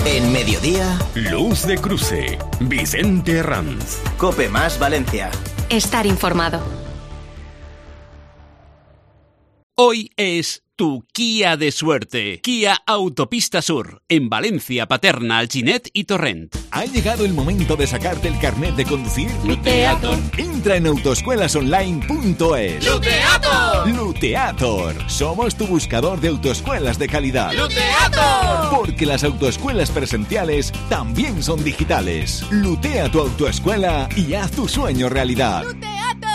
En Mediodía, Luz de Cruce, Vicente Herranz. COPE más Valencia. Estar informado. Hoy es tu Kia de suerte. Kia Autopista Sur, en Valencia, Paterna, Alginet y Torrent. ¿Ha llegado el momento de sacarte el carnet de conducir? Luteator. Entra en autoescuelasonline.es. ¡Luteator! Luteator. Somos tu buscador de autoescuelas de calidad. ¡Luteator! Porque las autoescuelas presenciales también son digitales. Lutea tu autoescuela y haz tu sueño realidad. ¡Luteator!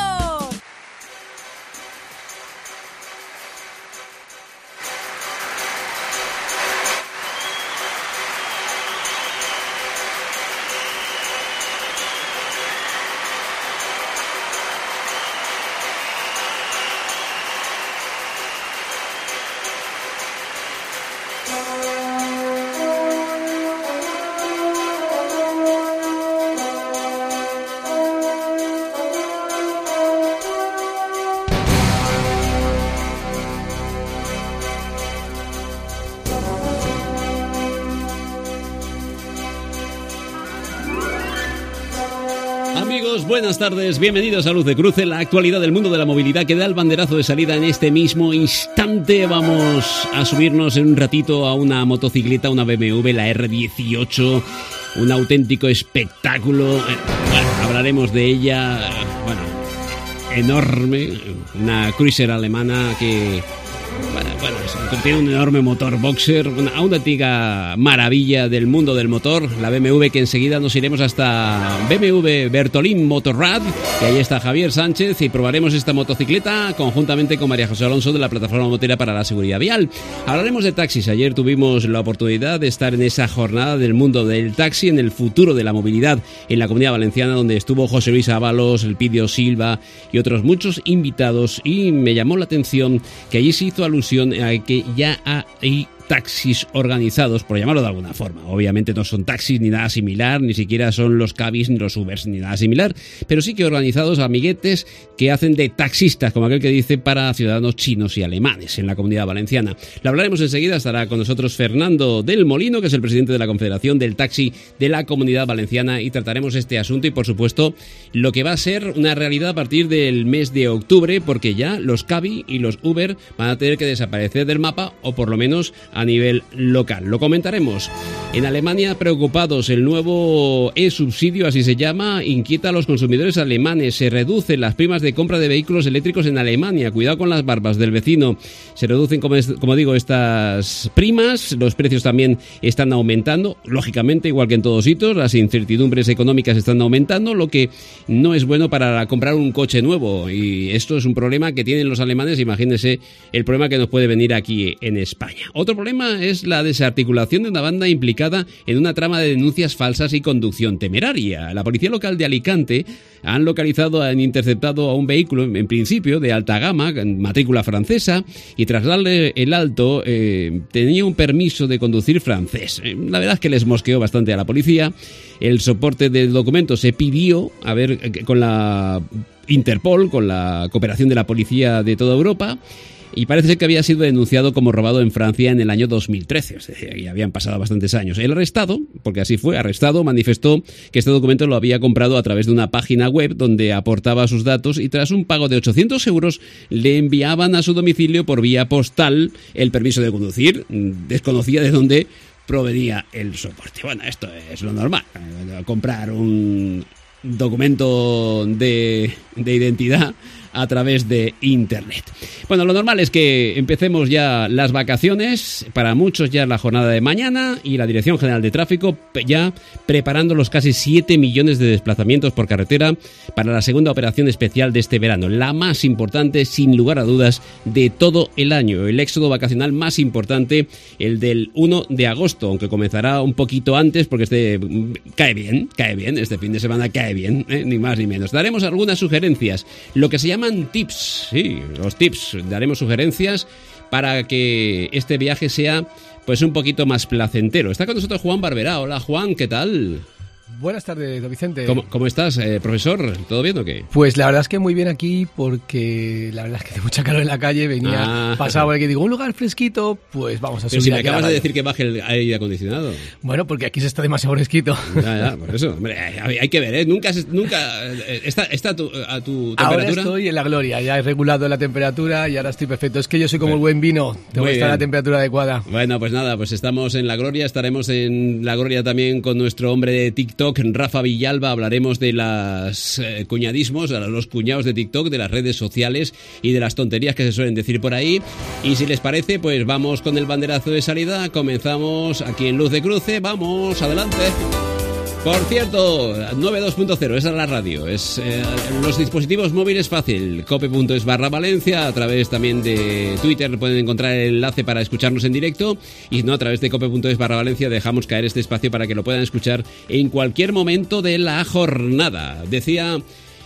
Buenas tardes, bienvenidos a Luz de Cruce, la actualidad del mundo de la movilidad que da el banderazo de salida en este mismo instante. Vamos a subirnos en un ratito a una motocicleta, una BMW, la R18, un auténtico espectáculo. Bueno, hablaremos de ella, enorme, una cruiser alemana que... tiene un enorme motor boxer, una auténtica maravilla del mundo del motor, la BMW, que enseguida nos iremos hasta BMW Bertolín Motorrad, que ahí está Javier Sánchez, y probaremos esta motocicleta conjuntamente con María José Alonso de la Plataforma Motera para la Seguridad Vial. Hablaremos de taxis. Ayer tuvimos la oportunidad de estar en esa jornada del mundo del taxi, en el futuro de la movilidad en la Comunidad Valenciana, donde estuvo José Luis Ábalos, Elpidio Silva y otros muchos invitados, y me llamó la atención que allí se hizo alusión a que ya hay taxis organizados, por llamarlo de alguna forma. Obviamente no son taxis ni nada similar, ni siquiera son los cabis ni los Ubers ni nada similar, pero sí que organizados, amiguetes que hacen de taxistas, como aquel que dice, para ciudadanos chinos y alemanes en la Comunidad Valenciana. Lo hablaremos enseguida. Estará con nosotros Fernando del Molino, que es el presidente de la Confederación del Taxi de la Comunidad Valenciana, y trataremos este asunto y, por supuesto, lo que va a ser una realidad a partir del mes de octubre, porque ya los cabi y los Uber van a tener que desaparecer del mapa, o por lo menos a nivel local. Lo comentaremos. En Alemania, preocupados, el nuevo e-subsidio, así se llama, inquieta a los consumidores alemanes. Se reducen las primas de compra de vehículos eléctricos en Alemania. Cuidado con las barbas del vecino. Se reducen, como digo, estas primas. Los precios también están aumentando, lógicamente, igual que en todos sitios. Las incertidumbres económicas están aumentando, lo que no es bueno para comprar un coche nuevo. Y esto es un problema que tienen los alemanes. Imagínense el problema que nos puede venir aquí en España. Otro problema es la desarticulación de una banda implicada en una trama de denuncias falsas y conducción temeraria. La policía local de Alicante han interceptado a un vehículo, en principio de alta gama, matrícula francesa, y tras darle el alto tenía un permiso de conducir francés. La verdad es que les mosqueó bastante a la policía. El soporte del documento se pidió, con la Interpol, con la cooperación de la policía de toda Europa, y parece ser que había sido denunciado como robado en Francia en el año 2013, es decir, ya habían pasado bastantes años. El arrestado, porque así fue, manifestó que este documento lo había comprado a través de una página web donde aportaba sus datos, y tras un pago de 800 euros le enviaban a su domicilio por vía postal el permiso de conducir. Desconocía de dónde provenía el soporte. Bueno, esto es lo normal, comprar un documento de identidad a través de Internet. Bueno, lo normal es que empecemos ya las vacaciones. Para muchos ya es la jornada de mañana, y la Dirección General de Tráfico ya preparando los casi 7 millones de desplazamientos por carretera para la segunda operación especial de este verano, la más importante, sin lugar a dudas, de todo el año. El éxodo vacacional más importante, el del 1 de agosto, aunque comenzará un poquito antes, porque cae bien, este fin de semana cae bien, ni más ni menos. Daremos algunas sugerencias, lo que se llaman tips, sí, los tips. Daremos sugerencias para que este viaje sea pues un poquito más placentero. Está con nosotros Juan Barberá. Hola Juan, ¿qué tal? Buenas tardes, don Vicente. ¿Cómo estás, profesor? ¿Todo bien o qué? Pues la verdad es que muy bien aquí, porque la verdad es que hace mucha calor en la calle, pasaba por aquí, digo, un lugar fresquito, pues vamos a subir. Pero si me aquí acabas de decir que baje el aire acondicionado. Bueno, porque aquí se está demasiado fresquito. Ya, por eso. Hombre, hay que ver, ¿eh? Nunca está a tu temperatura. Ahora estoy en la gloria, ya he regulado la temperatura y ahora estoy perfecto. Es que yo soy como el buen vino, tengo que estar a la temperatura adecuada. Bueno, pues nada, pues estamos en la gloria, estaremos en la gloria también con nuestro hombre de TikTok, Rafa Villalba. Hablaremos de los cuñadismos, los cuñados de TikTok, de las redes sociales y de las tonterías que se suelen decir por ahí. Y si les parece, pues vamos con el banderazo de salida. Comenzamos aquí en Luz de Cruce. Vamos, adelante. Por cierto, 92.0, esa es la radio. Es los dispositivos móviles fácil. cope.es/Valencia. A través también de Twitter pueden encontrar el enlace para escucharnos en directo. Y no, a través de cope.es/Valencia dejamos caer este espacio para que lo puedan escuchar en cualquier momento de la jornada. Decía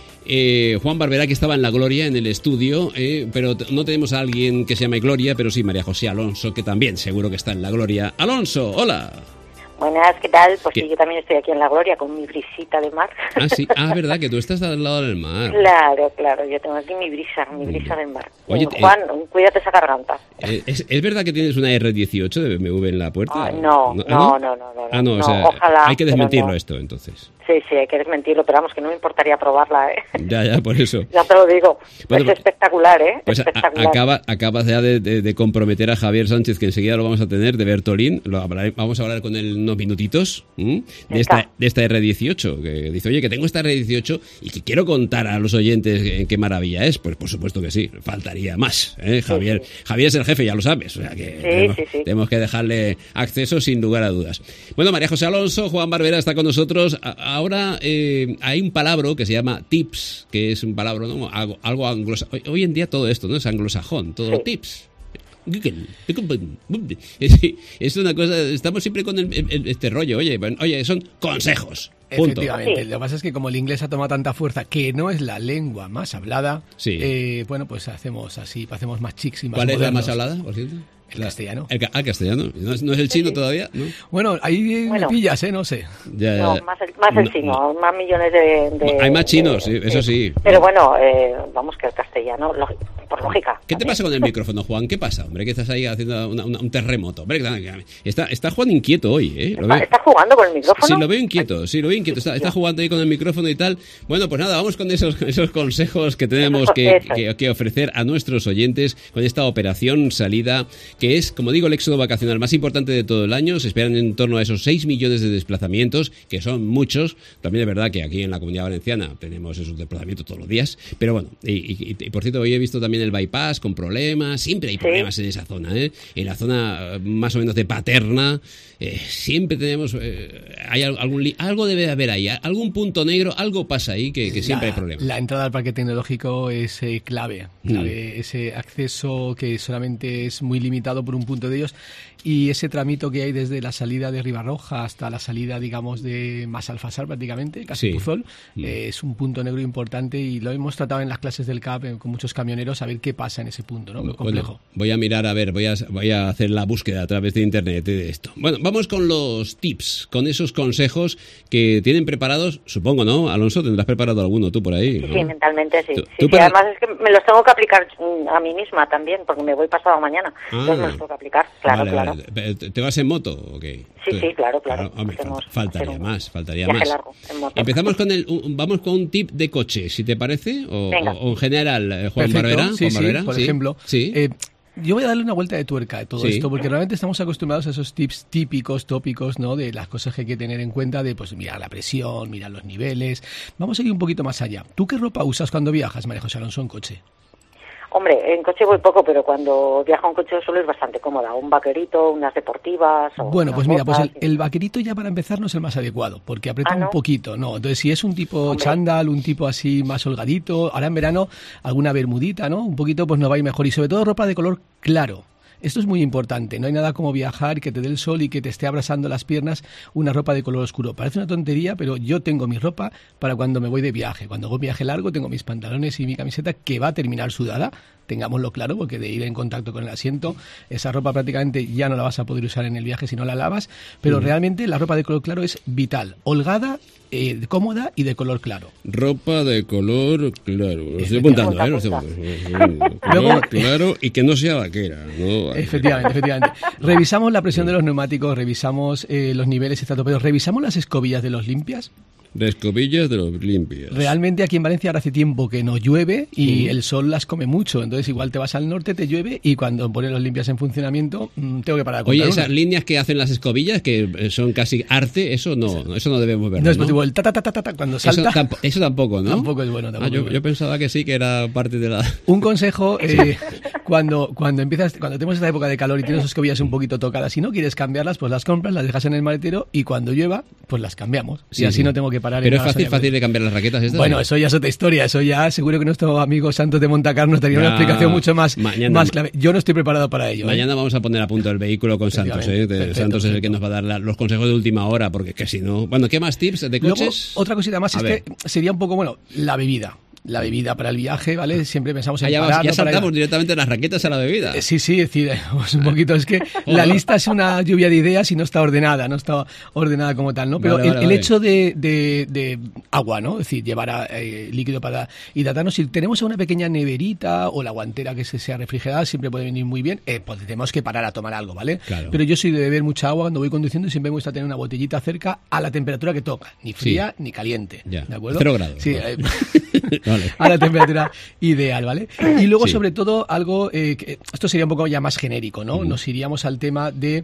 Juan Barberá que estaba en la gloria, en el estudio, pero no tenemos a alguien que se llame Gloria, pero sí María José Alonso, que también seguro que está en la gloria. Alonso, hola. Buenas, ¿qué tal? Pues sí, yo también estoy aquí en la gloria con mi brisita de mar. Ah, sí, verdad, que tú estás al lado del mar. Claro, yo tengo aquí mi brisa del mar. Oye, Juan, cuídate esa garganta. ¿Es verdad que tienes una R18 de BMW en la puerta? No. No, o sea, ojalá, hay que desmentirlo esto, entonces. Sí, hay que desmentirlo, pero vamos, que no me importaría probarla, ¿eh? Ya, por eso. Ya te lo digo. Bueno, es espectacular, ¿eh? Pues espectacular. acabas ya de comprometer a Javier Sánchez, que enseguida lo vamos a tener, de Bertolín. Vamos a hablar con él unos minutitos de esta R18, que dice, oye, que tengo esta R18 y que quiero contar a los oyentes qué maravilla es. Pues por supuesto que sí, faltaría más, ¿eh? Javier es el jefe, ya lo sabes, o sea que tenemos que dejarle acceso sin lugar a dudas. Bueno, María José Alonso, Juan Barberá está con nosotros. Ahora hay un palabra que se llama tips, que es un palabra, ¿no? algo anglosajón. Hoy en día todo esto, ¿no? Es anglosajón, todo tips. Es una cosa, estamos siempre con este rollo, oye, son consejos. Punto. Efectivamente, lo que pasa es que como el inglés ha tomado tanta fuerza, que no es la lengua más hablada, bueno, pues hacemos más chics y más ¿Cuál modernos. es la más hablada, por cierto? El castellano. Castellano. ¿No es el chino todavía? ¿No? Bueno, ahí me pillas, no sé. No, más el chino, más millones de... Hay más chinos, sí, eso sí. Pero bueno, vamos, que el castellano, por lógica. ¿Qué te pasa con el micrófono, Juan? ¿Qué pasa, hombre? Que estás ahí haciendo un terremoto. Hombre, está Juan inquieto hoy, ¿eh? ¿Está jugando con el micrófono? Sí, lo veo inquieto. Está jugando ahí con el micrófono y tal. Bueno, pues nada, vamos con esos consejos que tenemos que ofrecer a nuestros oyentes con esta operación salida, que es, como digo, el éxodo vacacional más importante de todo el año. Se esperan en torno a esos 6 millones de desplazamientos, que son muchos. También es verdad que aquí en la Comunidad Valenciana tenemos esos desplazamientos todos los días. Pero bueno, y por cierto, hoy he visto también el bypass con problemas. Siempre hay problemas en esa zona, ¿eh? En la zona más o menos de Paterna, siempre tenemos... algo debe haber ahí, algún punto negro, algo pasa ahí que siempre hay problemas. La entrada al parque tecnológico es clave. Ese acceso que solamente es muy limitado por un punto de ellos, y ese tramito que hay desde la salida de Ribarroja hasta la salida, digamos, de Masalfasar prácticamente, casi Puzol, es un punto negro importante, y lo hemos tratado en las clases del CAP con muchos camioneros a ver qué pasa en ese punto, ¿no? Muy complejo. Bueno, voy a mirar, a ver, voy a hacer la búsqueda a través de internet de esto. Bueno, vamos con los tips, con esos consejos que tienen preparados, supongo, ¿no? Alonso, tendrás preparado alguno tú por ahí, ¿no? Sí, mentalmente sí. Además es que me los tengo que aplicar a mí misma también, porque me voy pasado mañana. Entonces me los tengo que aplicar, claro. ¿Te vas en moto o qué? Sí, claro. Hombre, faltaría más. Largo, en moto. Empezamos vamos con un tip de coche, si te parece, o en general, Juan Perfecto. Barberá. Sí, Juan Barberá, por ejemplo. Sí. Yo voy a darle una vuelta de tuerca a todo esto, porque realmente estamos acostumbrados a esos tips tópicos, ¿no? De las cosas que hay que tener en cuenta, de pues mirar la presión, mirar los niveles. Vamos a ir un poquito más allá. ¿Tú qué ropa usas cuando viajas, María José Alonso, en coche? Hombre, en coche voy poco, pero cuando viajo en coche suelo ir bastante cómoda. Un vaquerito, unas deportivas... Bueno, pues mira, pues el vaquerito ya para empezar no es el más adecuado, porque aprieta un poquito, ¿no? Entonces, si es un tipo chándal, un tipo así más holgadito, ahora en verano alguna bermudita, ¿no? Un poquito pues nos va a ir mejor. Y sobre todo ropa de color claro. Esto es muy importante. No hay nada como viajar, que te dé el sol y que te esté abrazando las piernas una ropa de color oscuro. Parece una tontería, pero yo tengo mi ropa para cuando me voy de viaje. Cuando hago viaje largo tengo mis pantalones y mi camiseta que va a terminar sudada, tengámoslo claro, porque de ir en contacto con el asiento, esa ropa prácticamente ya no la vas a poder usar en el viaje si no la lavas, pero realmente la ropa de color claro es vital, holgada, cómoda y de color claro. Ropa de color claro. Lo estoy apuntando, color claro y que no sea vaquera, ¿no? Efectivamente. Revisamos la presión de los neumáticos, revisamos los niveles estratosféricos, revisamos las escobillas de los limpias. De escobillas de los limpias. Realmente aquí en Valencia ahora hace tiempo que no llueve y el sol las come mucho. Entonces igual te vas al norte, te llueve y cuando pones los limpias en funcionamiento tengo que parar a contar. Oye, esas líneas que hacen las escobillas, que son casi arte, eso no debemos ver. No es positivo, el cuando salta. Eso tampoco, ¿no? Tampoco es bueno. Yo pensaba que sí, que era parte de la... Un consejo, cuando tenemos esta época de calor y tienes las escobillas un poquito tocadas, si no quieres cambiarlas, pues las compras, las dejas en el maletero y cuando llueva, pues las cambiamos. Y así no tengo que parar. Pero es fácil de cambiar las raquetas estas. Bueno, eso ya es otra historia. Eso ya seguro que nuestro amigo Santos de Montacar nos daría una explicación mucho más clave. Yo no estoy preparado para ello. Mañana vamos a poner a punto el vehículo con Santos. Santos es el que nos va a dar los consejos de última hora, porque que si no... Bueno, ¿qué más tips de coches? Luego, otra cosita más que sería un poco, la bebida. La bebida para el viaje, ¿vale? Siempre pensamos en parar. Ya saltamos directamente las raquetas a la bebida. Sí, es decir, un poquito. Es que la lista es una lluvia de ideas y no está ordenada como tal, ¿no? Pero el hecho de agua, ¿no? Es decir, llevar líquido para hidratarnos. Si tenemos una pequeña neverita o la guantera que sea refrigerada, siempre puede venir muy bien. Pues tenemos que parar a tomar algo, ¿vale? Claro. Pero yo soy de beber mucha agua cuando voy conduciendo y siempre me gusta tener una botellita cerca a la temperatura que toca. Ni fría ni caliente. Ya. ¿De acuerdo? 0 grados. Sí. Vale. A la temperatura ideal, ¿vale? Y luego, sobre todo, algo, esto sería un poco ya más genérico, ¿no? Nos iríamos al tema de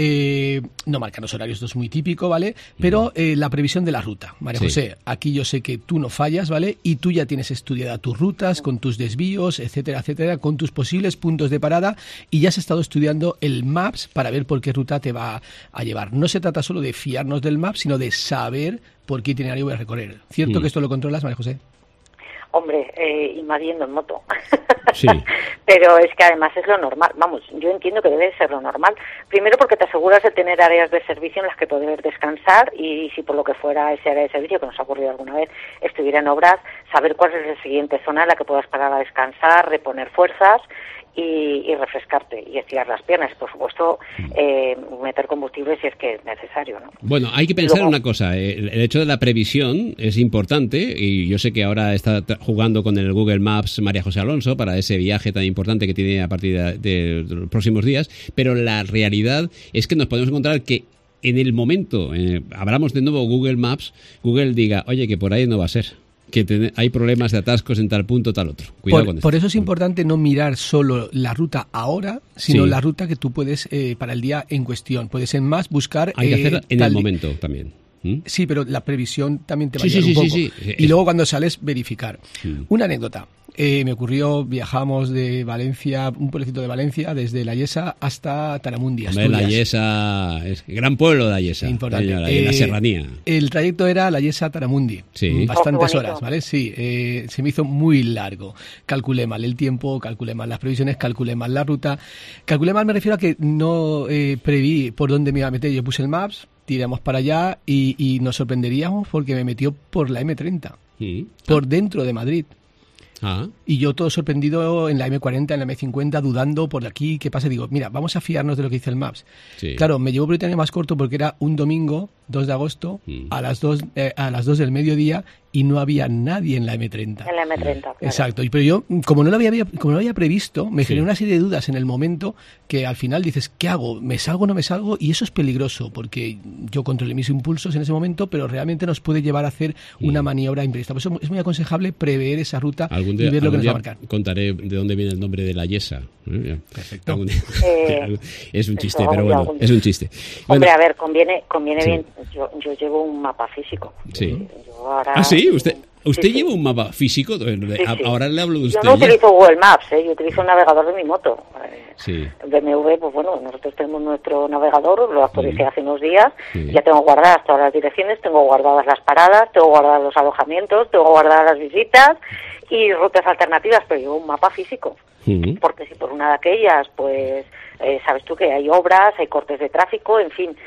no marcarnos horarios, esto es muy típico, ¿vale? Pero la previsión de la ruta, María José, aquí yo sé que tú no fallas, ¿vale? Y tú ya tienes estudiada tus rutas, con tus desvíos, etcétera, con tus posibles puntos de parada y ya has estado estudiando el Maps para ver por qué ruta te va a llevar. No se trata solo de fiarnos del Maps, sino de saber por qué itinerario voy a recorrer. ¿Cierto que esto lo controlas, María José? Hombre, invadiendo en moto. Sí. Pero es que además es lo normal. Vamos, yo entiendo que debe ser lo normal. Primero porque te aseguras de tener áreas de servicio en las que poder descansar y si por lo que fuera ese área de servicio, que nos ha ocurrido alguna vez, estuviera en obras, saber cuál es la siguiente zona en la que puedas parar a descansar, reponer fuerzas y refrescarte y estirar las piernas. Por supuesto, meter combustible si es que es necesario, ¿no? Bueno, hay que pensar una cosa. El hecho de la previsión es importante y yo sé que ahora está jugando con el Google Maps María José Alonso para ese viaje tan importante que tiene a partir de los próximos días, pero la realidad es que nos podemos encontrar que en el momento, abramos de nuevo Google Maps, Google diga, oye, que por ahí no va a ser. Que hay problemas de atascos en tal punto, tal otro. Cuidado con esto. Por eso es importante no mirar solo la ruta ahora, sino la ruta que tú puedes para el día en cuestión. Puedes en más buscar... Hay que hacerla en el momento también. Sí, pero la previsión también te va a ayudar un poco. Sí. Y luego cuando sales, verificar. Una anécdota. Me ocurrió, viajamos de Valencia, un pueblecito de Valencia, desde La Yesa hasta Taramundi, Asturias. La Yesa, es gran pueblo de La Yesa. Importante. La serranía. El trayecto era La Yesa Taramundi. Sí. Bastantes horas, ¿vale? Sí, se me hizo muy largo. Calculé mal el tiempo, calculé mal las previsiones, calculé mal la ruta. Calculé mal me refiero a que no preví por dónde me iba a meter. Yo puse el Maps, tiramos para allá y nos sorprenderíamos porque me metió por la M30, por dentro de Madrid. Y yo todo sorprendido en la M40, en la M50, dudando por aquí, ¿qué pasa? Digo, mira, vamos a fiarnos de lo que dice el Maps. Claro, me llevó por el itinerario más corto porque era un domingo, 2 de agosto, a las 2 del mediodía y no había nadie en la M30. En la M30, claro. Exacto. Pero yo, como no lo había previsto, me generé una serie de dudas en el momento que al final dices, ¿qué hago? ¿Me salgo o no me salgo? Y eso es peligroso porque yo controlé mis impulsos en ese momento, pero realmente nos puede llevar a hacer una maniobra imprevista. Por eso es muy aconsejable prever esa ruta y ver lo que nos va a marcar. Contaré de dónde viene el nombre de La Yesa. Perfecto. Es un chiste, pero bueno, es un chiste. Hombre, a ver, conviene bien. Yo llevo un mapa físico. Sí. Ahora, sí, ¿Usted lleva un mapa físico? Ahora le hablo de usted. Yo no utilizo Google Maps, yo utilizo un navegador de mi moto. Sí. BMW, pues bueno, nosotros tenemos nuestro navegador, lo actualicé hace unos días, ya tengo guardadas todas las direcciones, tengo guardadas las paradas, tengo guardadas los alojamientos, tengo guardadas las visitas y rutas alternativas, pero llevo un mapa físico. porque si por una de aquellas, pues sabes tú que hay obras, hay cortes de tráfico, en fin,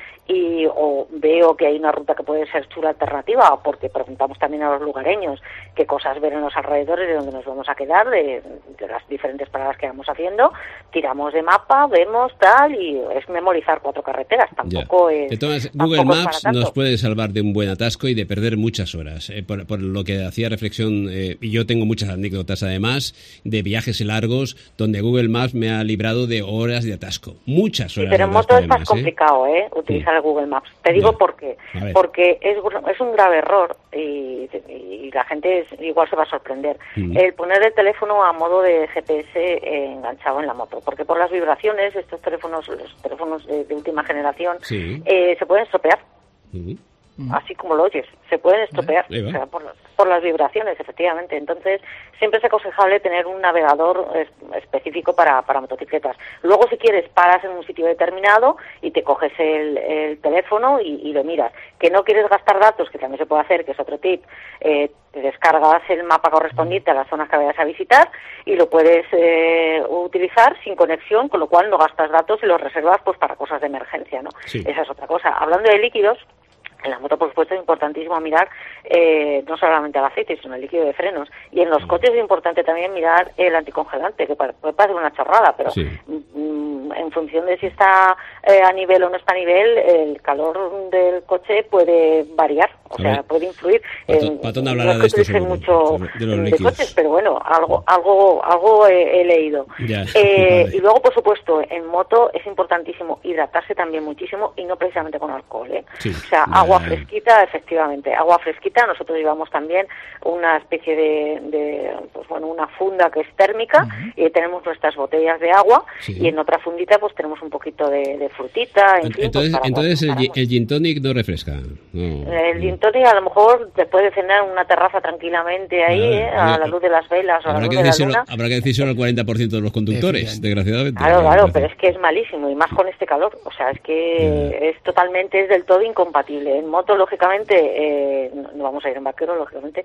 o veo que hay una ruta que puede ser chula alternativa, porque preguntamos también a los lugareños qué cosas ver en los alrededores de donde nos vamos a quedar, de las diferentes paradas que vamos haciendo, tiramos de mapa, vemos tal, y es memorizar 4 carreteras, tampoco es... De todas, Google Maps nos puede salvar de un buen atasco y de perder muchas horas, por lo que hacía reflexión, y yo tengo muchas anécdotas además, de viajes largos, donde Google Maps me ha librado de horas de atasco, muchas horas. Sí, pero en moto es más complicado, utilizar el Google Maps. Te digo por qué. Porque es un grave error y la gente igual se va a sorprender. El poner el teléfono a modo de GPS enganchado en la moto. Porque por las vibraciones, estos teléfonos, los teléfonos de última generación, se pueden estropear. Así como lo oyes, se pueden estropear, o sea, por las vibraciones, efectivamente. Entonces, siempre es aconsejable tener un navegador específico para motocicletas. Luego, si quieres, paras en un sitio determinado y te coges el teléfono y lo miras. Que no quieres gastar datos, que también se puede hacer, que es otro tip, te descargas el mapa correspondiente a las zonas que vayas a visitar y lo puedes utilizar sin conexión, con lo cual no gastas datos y los reservas pues para cosas de emergencia, ¿no? Esa es otra cosa. Hablando de líquidos, en la moto, por supuesto, es importantísimo mirar no solamente el aceite, sino el líquido de frenos. Y en los coches es importante también mirar el anticongelante, que puede parecer una chorrada, pero en función de si está a nivel o no está a nivel, el calor del coche puede variar, o sea, puede influir. Patón hablará de esto seguro, mucho de los líquidos. Coches, pero bueno, algo he leído. Vale. Y luego, por supuesto, en moto es importantísimo hidratarse también muchísimo, y no precisamente con alcohol, O sea, agua fresquita, efectivamente, agua fresquita. Nosotros llevamos también una especie de una funda que es térmica, y tenemos nuestras botellas de agua, y en otra fundita pues tenemos un poquito de frutita, en fin. Entonces el gin tonic no refresca. No. El gin tonic a lo mejor te puede cenar en una terraza tranquilamente ahí, a la luz de las velas o a la luz de la luna. Habrá que decírselo al 40% de los conductores, desgraciadamente. Claro, pero es que es malísimo, y más con este calor. O sea, es que es del todo incompatible. En moto, lógicamente, no vamos a ir en vaquero, lógicamente.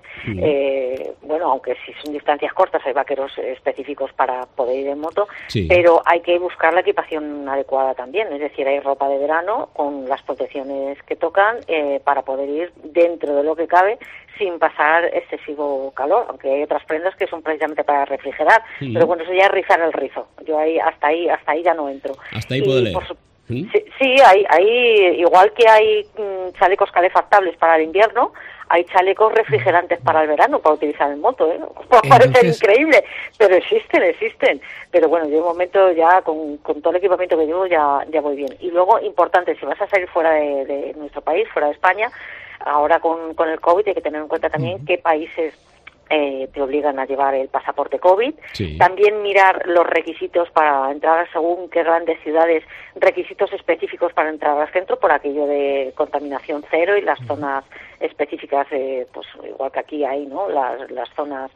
Bueno, aunque si son distancias cortas hay vaqueros específicos para poder ir en moto, pero hay que buscar la equipación adecuada también. Es decir, hay ropa de verano con las protecciones que tocan para poder ir dentro de lo que cabe sin pasar excesivo calor, aunque hay otras prendas que son precisamente para refrigerar. Pero bueno, eso ya es rizar el rizo. Yo hasta ahí ya no entro. Hasta ahí puedo leer. Sí, hay igual que hay chalecos calefactables para el invierno, hay chalecos refrigerantes para el verano, para utilizar en moto, Parece increíble, pero existen. Pero bueno, yo de momento ya con todo el equipamiento que llevo ya voy bien. Y luego, importante, si vas a salir fuera de nuestro país, fuera de España, ahora con el COVID hay que tener en cuenta también qué países te obligan a llevar el pasaporte COVID. También mirar los requisitos para entrar según qué grandes ciudades, requisitos específicos para entrar al centro, por aquello de contaminación cero, y las zonas específicas, pues igual que aquí hay, ¿no? Las zonas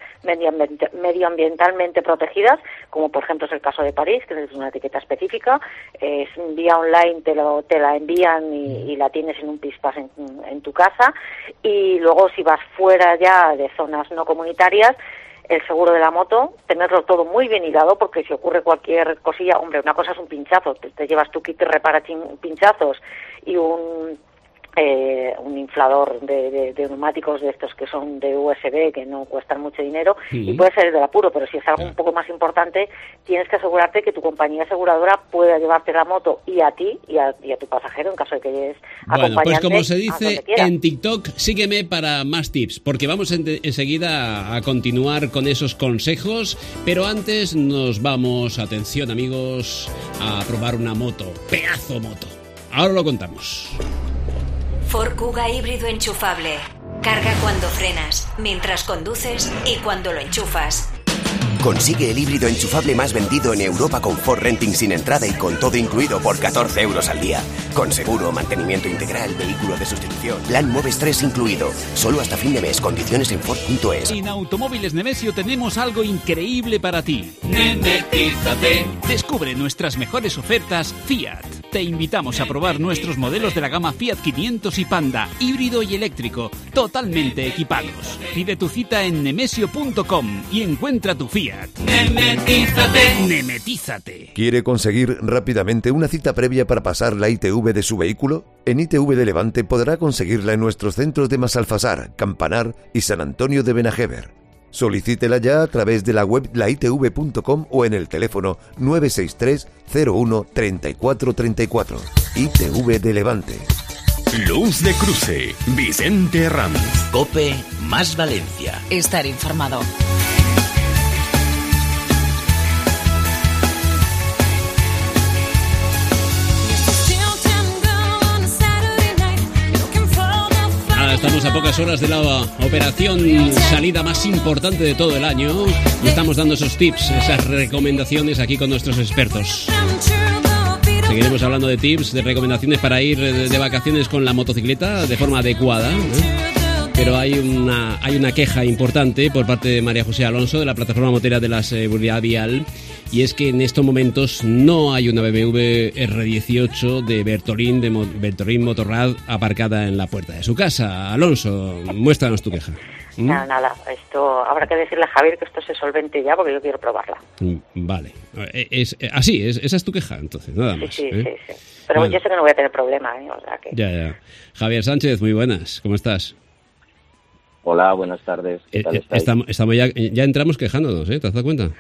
medioambientalmente protegidas, como por ejemplo es el caso de París, que es una etiqueta específica, es vía online, te la envían y la tienes en un pispas en tu casa. Y luego, si vas fuera ya de zonas no comunitarias, el seguro de la moto, tenerlo todo muy bien hilado, porque si ocurre cualquier cosilla, hombre, una cosa es un pinchazo, te llevas tu kit repara pinchazos y un inflador de neumáticos de estos que son de USB, que no cuestan mucho dinero, y puede ser del apuro, pero si es algo un poco más importante, tienes que asegurarte que tu compañía aseguradora pueda llevarte la moto y a ti y a tu pasajero, en caso de que llegues acompañante. Bueno, pues como se dice en TikTok, sígueme para más tips, porque vamos enseguida a continuar con esos consejos, pero antes nos vamos, atención amigos, a probar una moto, pedazo moto. Ahora lo contamos. Ford Kuga híbrido enchufable. Carga cuando frenas, mientras conduces y cuando lo enchufas. Consigue el híbrido enchufable más vendido en Europa con Ford Renting sin entrada y con todo incluido por 14 euros al día. Con seguro, mantenimiento integral, vehículo de sustitución, plan Moves 3 incluido. Solo hasta fin de mes. Condiciones en Ford.es. En Automóviles Nemesio tenemos algo increíble para ti. Nemetízate. Descubre nuestras mejores ofertas Fiat. Te invitamos a probar nuestros modelos de la gama Fiat 500 y Panda, híbrido y eléctrico, totalmente equipados. Pide tu cita en nemesio.com y encuentra tu Fiat. Nemetízate. ¿Quiere conseguir rápidamente una cita previa para pasar la ITV de su vehículo? En ITV de Levante podrá conseguirla en nuestros centros de Masalfasar, Campanar y San Antonio de Benajever. Solicítela ya a través de la web laitv.com o en el teléfono 963 01 34 34. ITV de Levante. Luz de cruce. Vicente Ranz. COPE más Valencia. Estar informado. Estamos a pocas horas de la operación salida más importante de todo el año y estamos dando esos tips, esas recomendaciones aquí con nuestros expertos. Seguiremos hablando de tips, de recomendaciones para ir de vacaciones con la motocicleta de forma adecuada, pero hay una queja importante por parte de María José Alonso de la Plataforma Motera de la Seguridad Vial, y es que en estos momentos no hay una BMW R18 de Bertolín Motorrad aparcada en la puerta de su casa. Alonso, muéstranos tu queja. Nada, esto habrá que decirle a Javier que esto se solvente ya porque yo quiero probarla. Vale, esa es tu queja, entonces, nada más. Sí. Pero bueno, yo sé que no voy a tener problema, o sea que... Ya. Javier Sánchez, muy buenas, ¿cómo estás? Hola, buenas tardes. ¿Qué tal estáis? Estamos ya entramos quejándonos, ¿te has dado cuenta?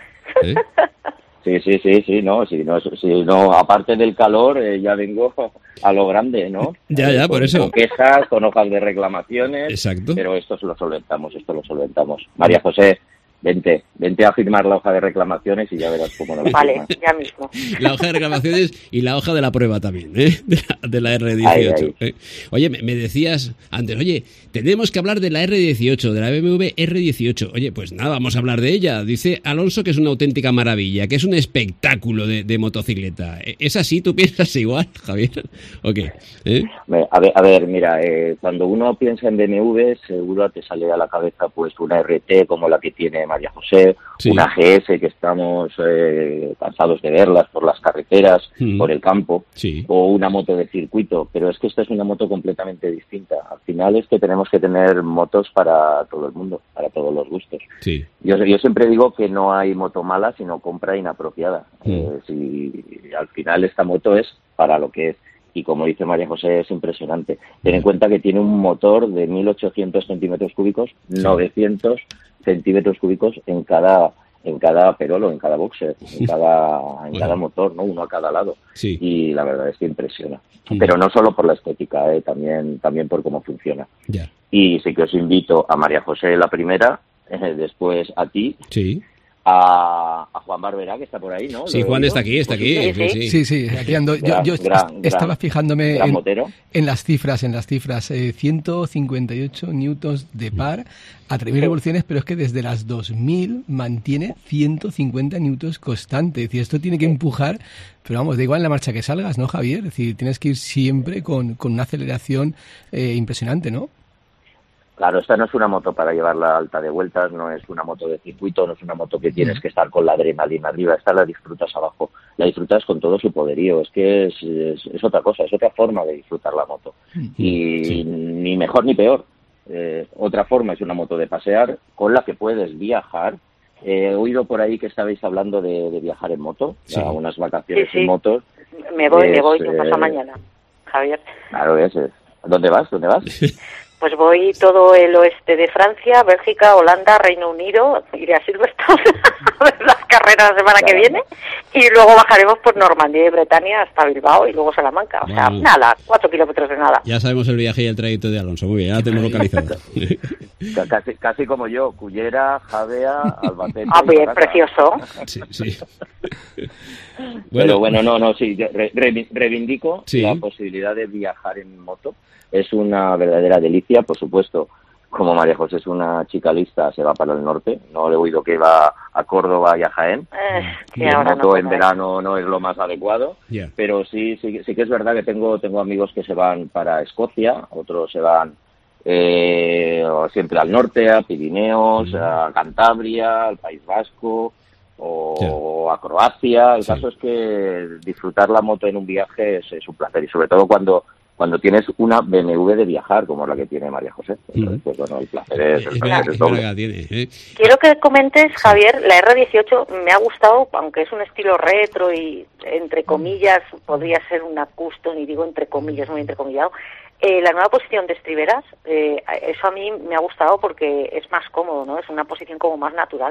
Sí, no, aparte del calor, ya vengo a lo grande, ¿no? Ya, por eso. Con quejas, con hojas de reclamaciones. Exacto. Pero esto lo solventamos. María José, vente a firmar la hoja de reclamaciones y ya verás cómo nos Vale, ya mismo. La hoja de reclamaciones y la hoja de la prueba también, de la R18. Ahí. Oye, me decías antes, tenemos que hablar de la R18, de la BMW R18. Oye, pues nada, vamos a hablar de ella. Dice Alonso que es una auténtica maravilla, que es un espectáculo de motocicleta. ¿Es así? ¿Tú piensas igual, Javier? ¿O qué? A ver, mira, cuando uno piensa en BMW, seguro te sale a la cabeza pues una RT como la que tiene María José, sí. Una GS que estamos cansados de verlas por las carreteras, por el campo, sí. O una moto de circuito, pero es que esta es una moto completamente distinta. Al final es que tenemos que tener motos para todo el mundo, para todos los gustos. Sí. Yo siempre digo que no hay moto mala, sino compra inapropiada. Si al final esta moto es para lo que es. Y como dice María José, es impresionante. Ten en cuenta que tiene un motor de 1.800 centímetros cúbicos, sí. 900 centímetros cúbicos en cada perolo, en cada boxer, en cada motor, ¿no? Uno a cada lado. Sí. Y la verdad es que impresiona. Pero no solo por la estética, también por cómo funciona. Ya. Y sí que os invito a María José la primera, después a ti. Sí. A Juan Barberá, que está por ahí, ¿no? Sí, Juan está aquí. Sí, aquí ando. Yo estaba fijándome en las cifras, 158 newtons de par a 3.000 revoluciones, pero es que desde las 2.000 mantiene 150 newtons constante. Es decir, esto tiene que empujar, pero vamos, da igual en la marcha que salgas, ¿no, Javier? Es decir, tienes que ir siempre con una aceleración impresionante, ¿no? Claro, esta no es una moto para llevarla alta de vueltas, no es una moto de circuito, no es una moto que tienes que estar con la adrenalina arriba, esta la disfrutas abajo, la disfrutas con todo su poderío, es que es otra cosa, es otra forma de disfrutar la moto, y ni mejor ni peor. Otra forma es una moto de pasear con la que puedes viajar. He oído por ahí que estabais hablando de viajar en moto, a unas vacaciones en moto. Me voy, pasa mañana, Javier. Claro, ¿Dónde vas? Pues voy todo el oeste de Francia, Bélgica, Holanda, Reino Unido, iré a Silverstone a ver las carreras la semana que viene y luego bajaremos por Normandía y Bretaña hasta Bilbao y luego Salamanca. O sea, nada, 4 kilómetros de nada. Ya sabemos el viaje y el trayecto de Alonso, muy bien, ya la tenemos localizada. Casi como yo, Cullera, Javea, Albacete. Ah, bien, precioso. Sí. Pero bueno, sí, reivindico la posibilidad de viajar en moto. Es una verdadera delicia, por supuesto. Como María José es una chica lista, se va para el norte. No le he oído que va a Córdoba y a Jaén. En moto en verano no es lo más adecuado. Pero sí que es verdad que tengo amigos que se van para Escocia, otros se van siempre al norte, a Pirineos, a Cantabria, al País Vasco. o a Croacia. El caso es que disfrutar la moto en un viaje es un placer, y sobre todo cuando tienes una BMW de viajar, como la que tiene María José. Entonces, pues bueno, el placer es doble. Quiero que comentes, Javier, la R18 me ha gustado, aunque es un estilo retro y, entre comillas, podría ser una custom, y digo entre comillas, muy entrecomillado. La nueva posición de estriberas, eso a mí me ha gustado porque es más cómodo, ¿no? Es una posición como más natural.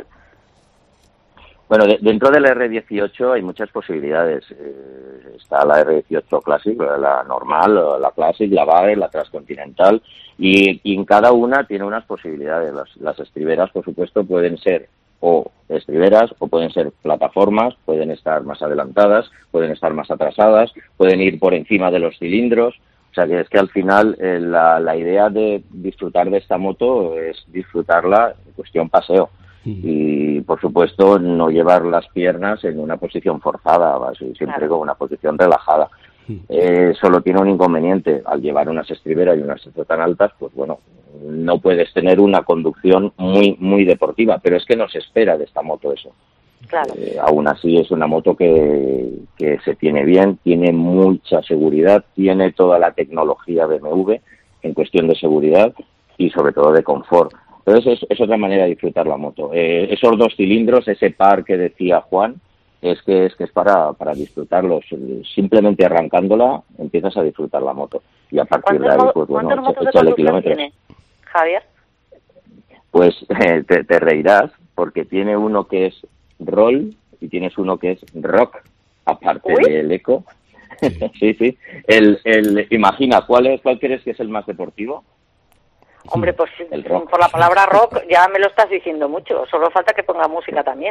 Bueno, dentro de la R18 hay muchas posibilidades. Está la R18 Classic, la normal, la Classic, la Bagger, la Transcontinental, y en cada una tiene unas posibilidades. Las estriberas, por supuesto, pueden ser o estriberas o pueden ser plataformas, pueden estar más adelantadas, pueden estar más atrasadas, pueden ir por encima de los cilindros. O sea, que es que al final la idea de disfrutar de esta moto es disfrutarla en cuestión paseo. Y, por supuesto, no llevar las piernas en una posición forzada, siempre con una posición relajada. Solo tiene un inconveniente: al llevar unas estriberas y unas tan altas, pues bueno, no puedes tener una conducción muy deportiva, pero es que no se espera de esta moto eso. Claro. Aún así es una moto que se tiene bien, tiene mucha seguridad, tiene toda la tecnología BMW en cuestión de seguridad y sobre todo de confort. Entonces es otra manera de disfrutar la moto. Esos 2 cilindros, ese par que decía Juan, es para disfrutarlos. Simplemente arrancándola empiezas a disfrutar la moto, y a partir de ahí, pues bueno, échale kilómetros. ¿Tiene, Javier? Pues te reirás, porque tiene uno que es roll y tienes uno que es rock, aparte del eco. Sí. Imagina, ¿cuál crees que es el más deportivo? Hombre, pues por la palabra rock ya me lo estás diciendo mucho. Solo falta que ponga música también.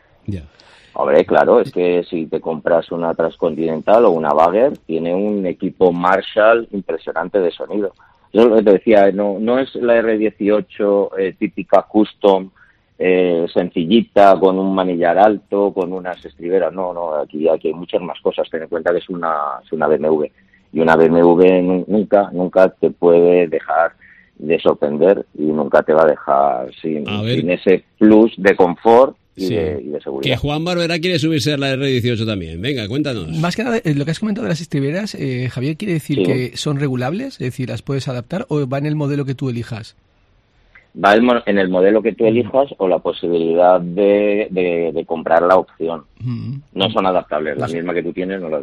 Hombre, claro, es que si te compras una Transcontinental o una Bagger, tiene un equipo Marshall impresionante de sonido. Yo te decía, no es la R18 típica custom, sencillita, con un manillar alto, con unas estriberas. No, aquí hay muchas más cosas. Ten en cuenta que es una BMW. Y una BMW nunca te puede dejar de sorprender, y nunca te va a dejar sin ese plus de confort y de seguridad. Que Juan Barbera quiere subirse a la R18 también. Venga, cuéntanos. Más que nada, lo que has comentado de las estriberas, Javier, ¿quiere decir que son regulables? Es decir, ¿las puedes adaptar o va en el modelo que tú elijas? Va en el modelo que tú elijas, o la posibilidad de comprar la opción. No son adaptables. La misma que tú tienes no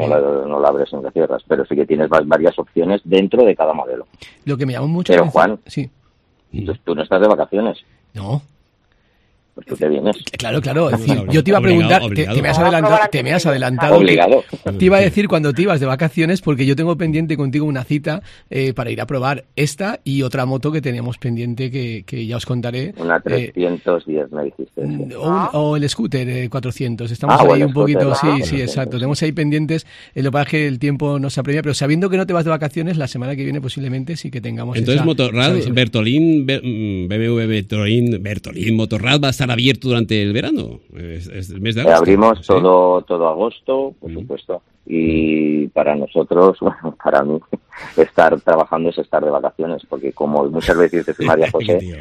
la abres en las cierras, pero sí que tienes varias opciones dentro de cada modelo. Lo que me llamó mucho la atención... Juan, tú no estás de vacaciones. No. Pues tú te vienes. Claro. Es decir, yo te iba a preguntar, te me has adelantado. Obligado. Te iba a decir cuando te ibas de vacaciones, porque yo tengo pendiente contigo una cita para ir a probar esta y otra moto que teníamos pendiente que ya os contaré. Una 310 me dijiste. O el scooter 400. Estamos ahí un poquito, sí, exacto. Tenemos ahí pendientes. Lo que pasa es que el tiempo nos apremia, pero sabiendo que no te vas de vacaciones, la semana que viene posiblemente sí que tengamos. Entonces Motorrad, Bertolín, BMW Bertolín Motorrad va a estar abierto durante el verano, es el mes de agosto. Abrimos todo agosto, por supuesto, y para nosotros, bueno, para mí, estar trabajando es estar de vacaciones, porque como muchas veces dice María José,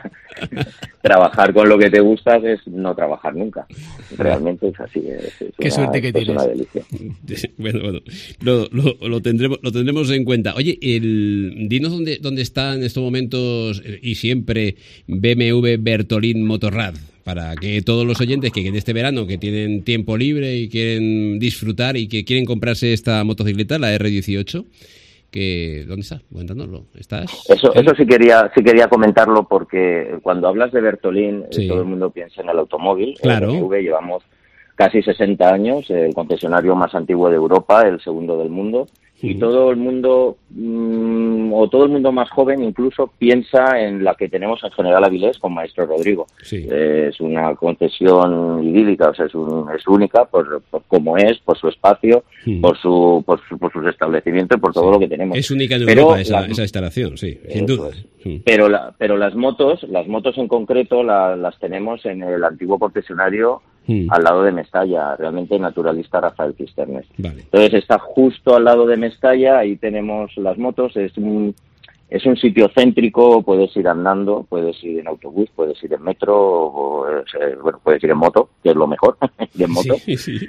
trabajar con lo que te gusta es no trabajar nunca. Realmente es así. Qué suerte que tienes. Es una delicia. Bueno, lo tendremos en cuenta. Oye, dinos dónde está en estos momentos y siempre BMW Bertolín Motorrad, para que todos los oyentes que en este verano que tienen tiempo libre y quieren disfrutar y que quieren comprarse esta motocicleta, la R18, ¿dónde está? Cuéntanoslo. ¿Estás? Eso sí quería comentarlo, porque cuando hablas de Bertolín, todo el mundo piensa en el automóvil. Claro. En BMW llevamos casi 60 años, el concesionario más antiguo de Europa, el segundo del mundo. Y todo el mundo, o todo el mundo más joven incluso, piensa en la que tenemos en General Avilés con Maestro Rodrigo. Es una concesión idílica, o sea, es única por cómo es, por su espacio, por sus establecimientos, por todo lo que tenemos. Es única en Europa esa instalación, sí, sin duda. Pero las motos en concreto las tenemos en el antiguo concesionario al lado de Mestalla, realmente naturalista Rafael Cisternes. Vale. Entonces está justo al lado de Mestalla, ahí tenemos las motos, es Es un sitio céntrico, puedes ir andando, puedes ir en autobús, puedes ir en metro, puedes ir en moto, que es lo mejor, ir en moto. Sí.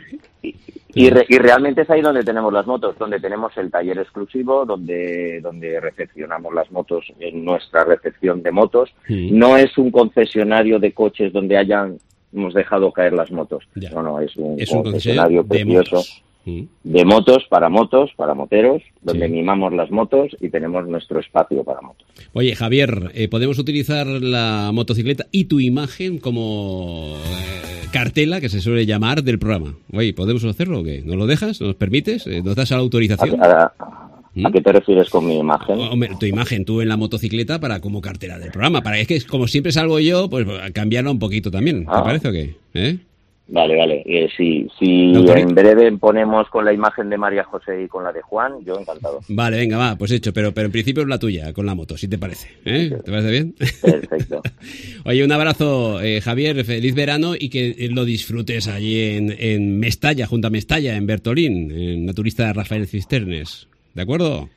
Y realmente es ahí donde tenemos las motos, donde tenemos el taller exclusivo, donde recepcionamos las motos en nuestra recepción de motos. No es un concesionario de coches donde hemos dejado caer las motos. Ya. No, es un concesionario precioso de motos, para moteros, donde mimamos las motos y tenemos nuestro espacio para motos. Oye, Javier, ¿podemos utilizar la motocicleta y tu imagen como cartela, que se suele llamar, del programa? Oye, ¿podemos hacerlo o qué? ¿Nos lo dejas? ¿Nos permites? ¿Nos das la autorización? ¿A qué te refieres con mi imagen? Hombre, tu imagen, tú en la motocicleta como cartela del programa. Es que como siempre salgo yo, pues cambiarla un poquito también. ¿Te parece o qué? Vale. Si en breve ponemos con la imagen de María José y con la de Juan, yo encantado. Vale, venga, va, pues hecho, pero en principio es la tuya, con la moto, si te parece. ¿Te parece bien? Perfecto. Oye, un abrazo, Javier, feliz verano y que lo disfrutes allí en Mestalla, junto a Mestalla, en Bertolín, en Naturista Rafael Cisternes. ¿De acuerdo?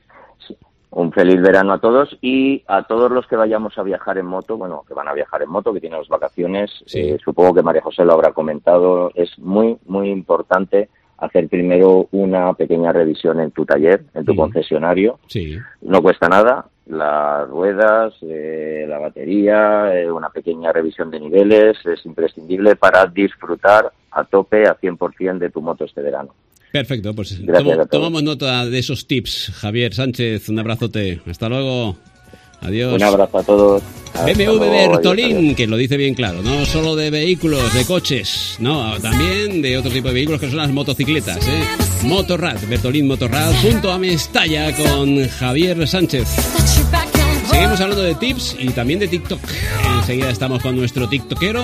Un feliz verano a todos y a todos los que vayamos a viajar en moto, que van a viajar en moto, que tienen las vacaciones. Supongo que María José lo habrá comentado. Es muy, muy importante hacer primero una pequeña revisión en tu taller, en tu concesionario. Sí. No cuesta nada. Las ruedas, la batería, una pequeña revisión de niveles es imprescindible para disfrutar a tope, a 100% de tu moto este verano. Perfecto, pues tomamos nota de esos tips. Javier Sánchez, un abrazote. Hasta luego. Adiós. Un abrazo a todos. BMW Bertolín, que lo dice bien claro, no solo de vehículos, de coches, no, también de otro tipo de vehículos que son las motocicletas. Motorrad, Bertolín Motorrad, junto a Mestalla con Javier Sánchez. Seguimos hablando de tips y también de TikTok. Enseguida estamos con nuestro tiktokero.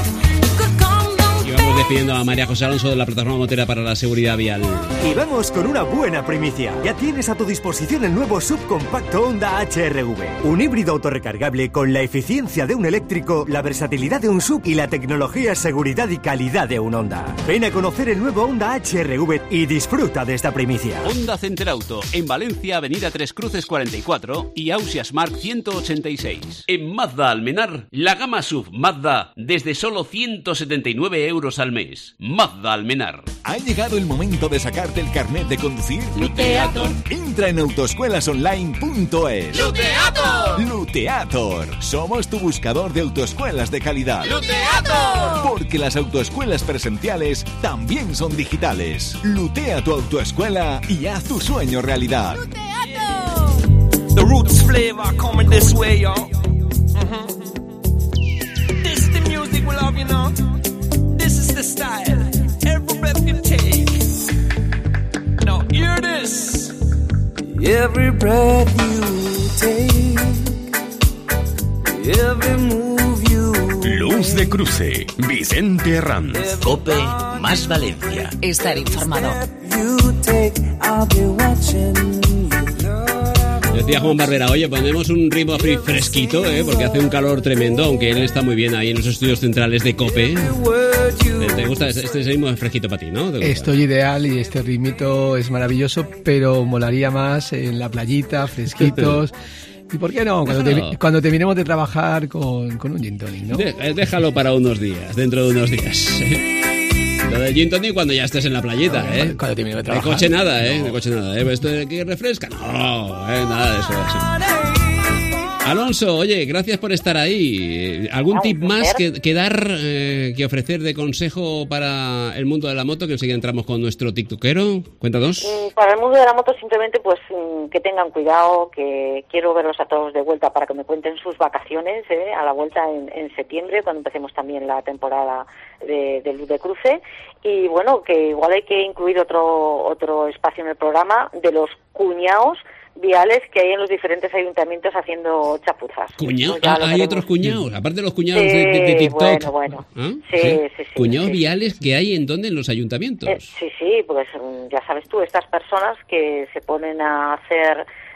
Vamos despidiendo a María José Alonso de la plataforma motera para la seguridad vial. Y vamos con una buena primicia. Ya tienes a tu disposición el nuevo subcompacto Honda HR-V. Un híbrido autorrecargable con la eficiencia de un eléctrico, la versatilidad de un sub y la tecnología, seguridad y calidad de un Honda. Ven a conocer el nuevo Honda HR-V y disfruta de esta primicia. Honda Center Auto, en Valencia, Avenida Tres Cruces 44 y Ausias Mark 186. En Mazda Almenar, la gama SUV Mazda desde solo 179 euros al mes. Mazda Almenar. ¿Ha llegado el momento de sacarte el carnet de conducir? Luteator. Entra en autoescuelasonline.es. ¡Luteator! Luteator. Somos tu buscador de autoescuelas de calidad. ¡Luteator! Porque las autoescuelas presenciales también son digitales. Lutea tu autoescuela y haz tu sueño realidad. ¡Luteator! The roots flavor coming this way, yo. This is the music we love, you know. This is the style, every breath you take. Now hear this. Every breath you take, every move you Luz de cruce, Vicente Herranz. COPE más Valencia. Estar informado. Decía Juan Barbera, oye, ponemos un ritmo fresquito, porque hace un calor tremendo, aunque él está muy bien ahí en los estudios centrales de COPE. ¿Te gusta este ritmo fresquito para ti, no? Estoy ideal y este ritmito es maravilloso, pero molaría más en la playita, fresquitos. ¿Y por qué no? Cuando terminemos de trabajar con un gin tonic, ¿no? Déjalo para unos días, dentro de unos días. Lo del gin tonic cuando ya estés en la playita, Cuando termine de trabajar. De coche nada, De coche nada, ¿Esto de que refresca? No, nada de eso. Alonso, oye, gracias por estar ahí. ¿Algún tip más que dar, que ofrecer de consejo para el mundo de la moto? Que enseguida entramos con nuestro tiktokero. Cuéntanos. Para el mundo de la moto simplemente pues que tengan cuidado, que quiero verlos a todos de vuelta para que me cuenten sus vacaciones a la vuelta en septiembre, cuando empecemos también la temporada de Luz de Cruce. Y bueno, que igual hay que incluir otro espacio en el programa de los cuñados viales que hay en los diferentes ayuntamientos haciendo chapuzas. ¿Cuñados? ¿Hay otros cuñados? Aparte de los cuñados de TikTok. Bueno. ¿Ah? Sí. ¿Cuñados viales que hay en dónde? ¿En los ayuntamientos? Sí, pues ya sabes tú, estas personas que se ponen a hacer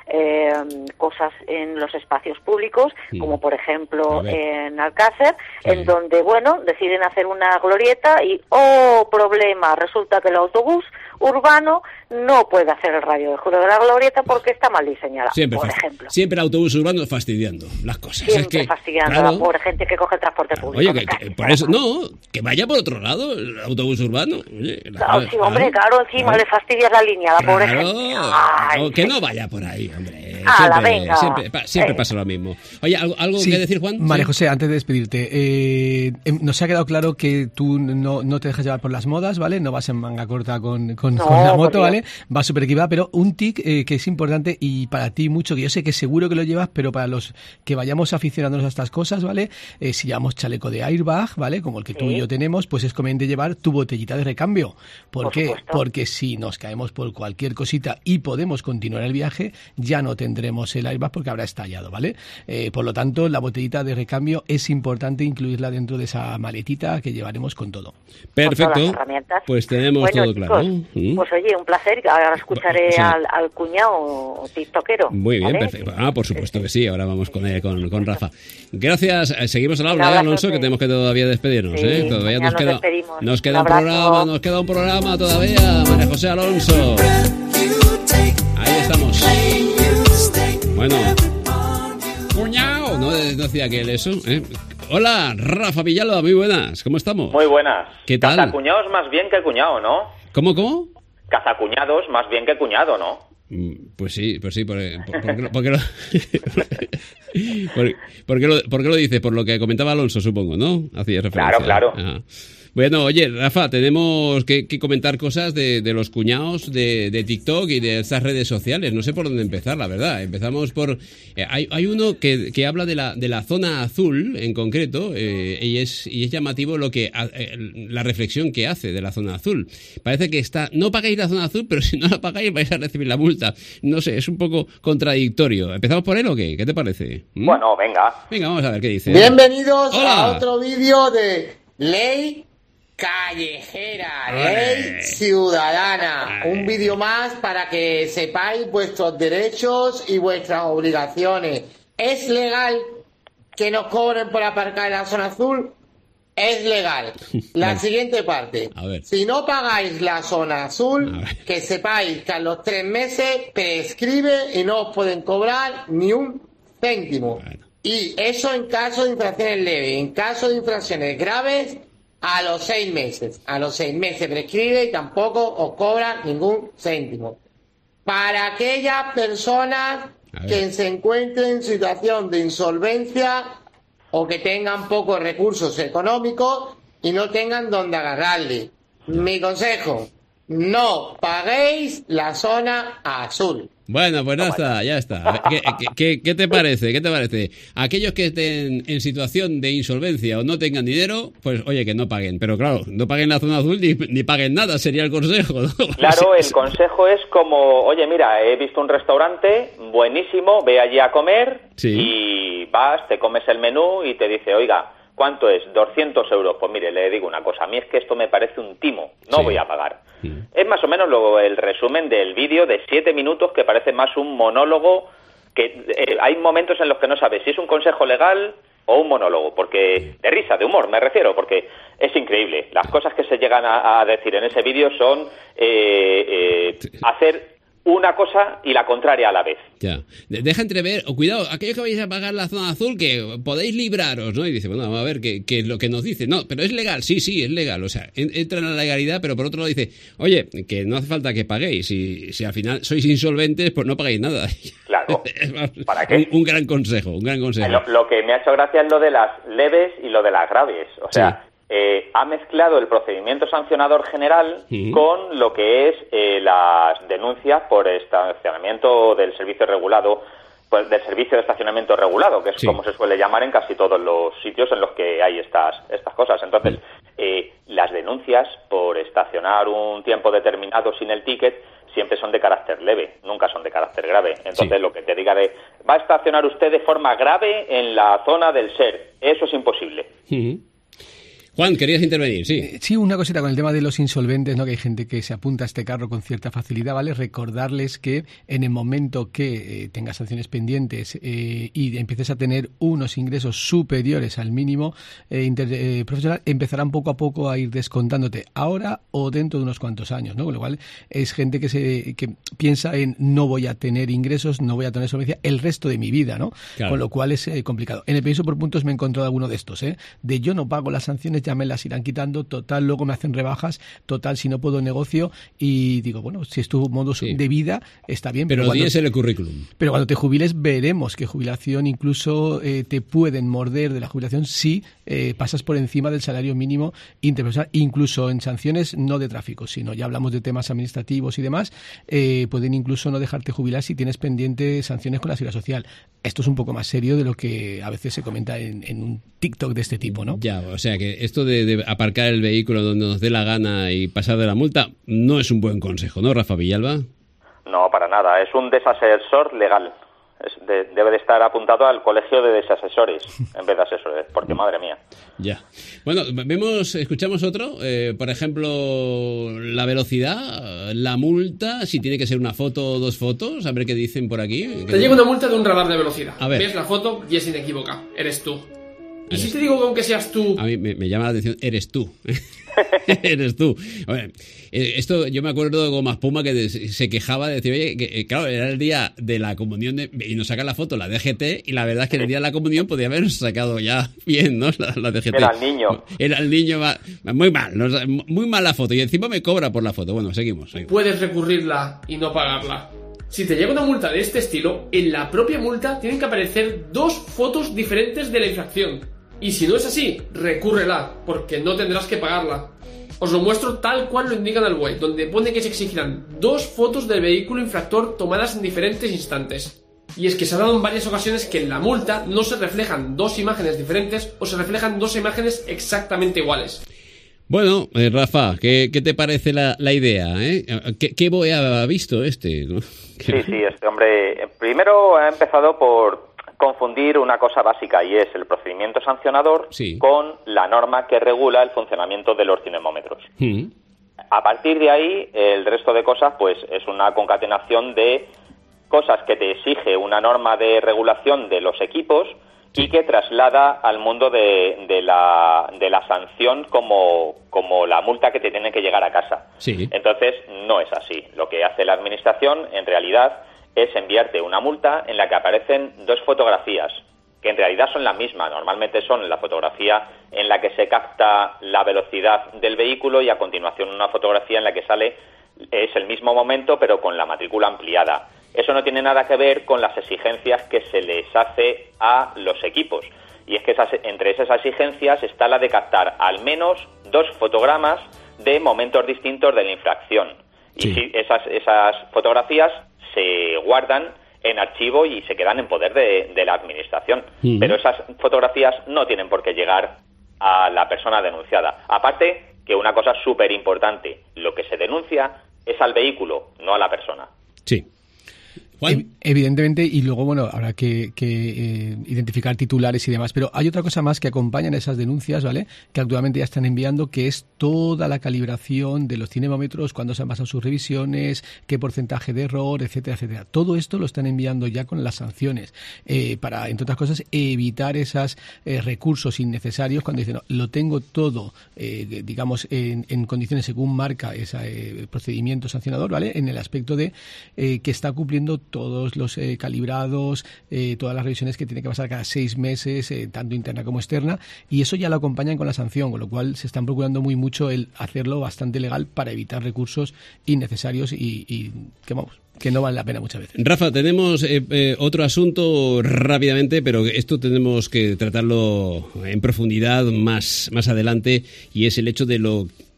cosas en los espacios públicos, como por ejemplo en Alcácer, en donde, bueno, deciden hacer una glorieta y, problema, resulta que el autobús urbano no puede hacer el radio de Julio de la Glorieta porque está mal diseñada, por ejemplo. Siempre el autobús urbano fastidiando las cosas. Siempre fastidiando a la pobre gente que coge transporte público. Oye, que por eso, que vaya por otro lado el autobús urbano. Oye, claro, encima le fastidias la línea a la pobre gente. Ay, que no vaya por ahí, hombre. Siempre pasa lo mismo. Oye, ¿algo que decir, Juan? María José, antes de despedirte, nos ha quedado claro que tú no te dejas llevar por las modas, ¿vale? No vas en manga corta con la moto, ¿vale? Vas súper equipada, pero un tic que es importante y para ti mucho, que yo sé que seguro que lo llevas, pero para los que vayamos aficionándonos a estas cosas, ¿vale? Si llevamos chaleco de airbag, ¿vale? Como el que tú y yo tenemos, pues es conveniente llevar tu botellita de recambio. ¿Por qué? Porque si nos caemos por cualquier cosita y podemos continuar el viaje, ya no tendremos el airbag porque habrá estallado, ¿vale? Por lo tanto, la botellita de recambio es importante incluirla dentro de esa maletita que llevaremos con todo. Perfecto. Pues tenemos todo claro. Pues oye, un placer. Ahora escucharé al cuñado tiktokero. Muy bien, perfecto. Por supuesto que sí. Ahora vamos con Rafa. Gracias. Seguimos al habla, Alonso, que tenemos que todavía despedirnos. Todavía nos queda un programa todavía, María José Alonso. Ahí estamos. Bueno. Cuñado. No decía aquel eso, Hola, Rafa Villalba, muy buenas. ¿Cómo estamos? Muy buenas. ¿Qué tal? Cazacuñados más bien que cuñado, ¿no? ¿Cómo? Cazacuñados más bien que cuñado, ¿no? Pues sí. ¿Por qué lo dices? Por lo que comentaba Alonso, supongo, ¿no? Hacía referencia. Claro. Ajá. Bueno, oye, Rafa, tenemos que comentar cosas de los cuñados de TikTok y de estas redes sociales. No sé por dónde empezar, la verdad. Empezamos por... hay uno que habla de la zona azul, en concreto, y es llamativo la reflexión que hace de la zona azul. Parece que no pagáis la zona azul, pero si no la pagáis vais a recibir la multa. No sé, es un poco contradictorio. ¿Empezamos por él o qué? ¿Qué te parece? Bueno, venga. Venga, vamos a ver qué dice. Bienvenidos a otro vídeo de Ley Callejera, Ley Ciudadana. Un vídeo más para que sepáis vuestros derechos y vuestras obligaciones. ¿Es legal que nos cobren por aparcar en la zona azul? Es legal. La siguiente parte. Si no pagáis la zona azul, que sepáis que a los 3 meses prescribe y no os pueden cobrar ni un céntimo. Y eso en caso de infracciones leves. En caso de infracciones graves, a los 6 meses. A los 6 meses prescribe y tampoco os cobra ningún céntimo. Para aquellas personas que se encuentren en situación de insolvencia o que tengan pocos recursos económicos y no tengan dónde agarrarle. Mi consejo, no paguéis la zona azul. Bueno, pues ya está. ¿Qué te parece? Aquellos que estén en situación de insolvencia o no tengan dinero, pues oye, que no paguen. Pero claro, no paguen la zona azul ni paguen nada, sería el consejo, ¿no? Claro, el consejo es como, oye, mira, he visto un restaurante buenísimo, ve allí a comer y vas, te comes el menú y te dice, oiga, ¿cuánto es? 200 euros. Pues mire, le digo una cosa, a mí es que esto me parece un timo, no voy a pagar. Es más o menos el resumen del vídeo de 7 minutos que parece más un monólogo, que hay momentos en los que no sabes si es un consejo legal o un monólogo, porque de risa, de humor me refiero, porque es increíble. Las cosas que se llegan a decir en ese vídeo son hacer una cosa y la contraria a la vez. Ya. Deja entrever, o cuidado, aquellos que vais a pagar la zona azul, que podéis libraros, ¿no? Y dice, bueno, vamos a ver qué es lo que nos dice. No, pero es legal, sí, es legal. O sea, entra en la legalidad, pero por otro lado dice, oye, que no hace falta que paguéis. Si al final sois insolventes, pues no pagáis nada. Claro. ¿Para qué? Un gran consejo. Lo que me ha hecho gracia es lo de las leves y lo de las graves. O sea, ha mezclado el procedimiento sancionador general con lo que es las denuncias por estacionamiento del servicio regulado, pues del servicio de estacionamiento regulado, que es como se suele llamar en casi todos los sitios en los que hay estas cosas. Entonces, las denuncias por estacionar un tiempo determinado sin el ticket siempre son de carácter leve, nunca son de carácter grave. Entonces, lo que te diga va a estacionar usted de forma grave en la zona del SER, eso es imposible. Juan, querías intervenir, sí. Sí, una cosita con el tema de los insolventes, ¿no? Que hay gente que se apunta a este carro con cierta facilidad, ¿vale? Recordarles que en el momento que tengas sanciones pendientes y empieces a tener unos ingresos superiores al mínimo profesional, empezarán poco a poco a ir descontándote ahora o dentro de unos cuantos años, ¿no? Con lo cual es gente que piensa en no voy a tener ingresos, no voy a tener solvencia el resto de mi vida, ¿no? Claro. Con lo cual es complicado. En el permiso por puntos me he encontrado alguno de estos, de yo no pago las sanciones, ya me las irán quitando, total, luego me hacen rebajas, total, si no puedo negocio, y digo, bueno, si es tu modo de vida, está bien. Pero tienes el currículum. Pero cuando te jubiles veremos que jubilación incluso te pueden morder de la jubilación si pasas por encima del salario mínimo interprofesional, incluso en sanciones no de tráfico, sino ya hablamos de temas administrativos y demás, pueden incluso no dejarte jubilar si tienes pendiente sanciones con la Seguridad Social. Esto es un poco más serio de lo que a veces se comenta en un TikTok de este tipo, ¿no? Ya, o sea que esto de aparcar el vehículo donde nos dé la gana y pasar de la multa no es un buen consejo, ¿no, Rafa Villalba? No, para nada. Es un desasesor legal. Debe de estar apuntado al colegio de desasesores en vez de asesores, porque madre mía. Ya. Bueno, escuchamos otro, por ejemplo, la velocidad, la multa, si tiene que ser una foto o dos fotos, a ver qué dicen por aquí. Te llega una multa de un radar de velocidad. A ver. Ves la foto y es inequívoca, eres tú. Y si te digo que aunque seas tú... A mí me llama la atención, eres tú. Eres tú. A ver, esto yo me acuerdo de Goma Espuma que se quejaba de decir, oye, que claro, era el día de la comunión y nos saca la foto la DGT, y la verdad es que el día de la comunión podía haber sacado ya bien, ¿no? La DGT. Era el niño. Era el niño, muy mal, muy mal la foto, y encima me cobra por la foto. Bueno, seguimos. Puedes recurrirla y no pagarla. Si te llega una multa de este estilo, en la propia multa tienen que aparecer 2 fotos diferentes de la infracción. Y si no es así, recúrrela, porque no tendrás que pagarla. Os lo muestro tal cual lo indican al BOE, donde pone que se exigirán 2 fotos del vehículo infractor tomadas en diferentes instantes. Y es que se ha dado en varias ocasiones que en la multa no se reflejan 2 imágenes diferentes o se reflejan 2 imágenes exactamente iguales. Bueno, Rafa, ¿qué te parece la idea? ¿Qué BOE ha visto este? ¿No? Sí, este hombre primero ha empezado por confundir una cosa básica, y es el procedimiento sancionador con la norma que regula el funcionamiento de los cinemómetros. A partir de ahí, el resto de cosas pues es una concatenación de cosas que te exige una norma de regulación de los equipos y que traslada al mundo de la sanción como la multa que te tiene que llegar a casa. Entonces, no es así. Lo que hace la administración, en realidad, es enviarte una multa en la que aparecen 2 fotografías, que en realidad son la misma. Normalmente son la fotografía en la que se capta la velocidad del vehículo y a continuación una fotografía en la que es el mismo momento pero con la matrícula ampliada. Eso no tiene nada que ver con las exigencias que se les hace a los equipos. Y es que entre esas exigencias está la de captar al menos 2 fotogramas de momentos distintos de la infracción. Y si esas fotografías se guardan en archivo y se quedan en poder de la administración. Pero esas fotografías no tienen por qué llegar a la persona denunciada. Aparte que una cosa súper importante, lo que se denuncia es al vehículo, no a la persona. Sí. Evidentemente, y luego, bueno, habrá que identificar titulares y demás, pero hay otra cosa más que acompañan esas denuncias, ¿vale? Que actualmente ya están enviando, que es toda la calibración de los cinemómetros, cuándo se han pasado sus revisiones, qué porcentaje de error, etcétera, etcétera. Todo esto lo están enviando ya con las sanciones, para, entre otras cosas, evitar esos recursos innecesarios cuando dicen, no, lo tengo todo, digamos, en condiciones según marca ese procedimiento sancionador, ¿vale? En el aspecto de que está cumpliendo todos los calibrados, todas las revisiones que tiene que pasar cada 6 meses, tanto interna como externa, y eso ya lo acompañan con la sanción, con lo cual se están procurando muy mucho el hacerlo bastante legal para evitar recursos innecesarios y que no vale la pena muchas veces. Rafa, tenemos otro asunto rápidamente, pero esto tenemos que tratarlo en profundidad más adelante, y es el hecho de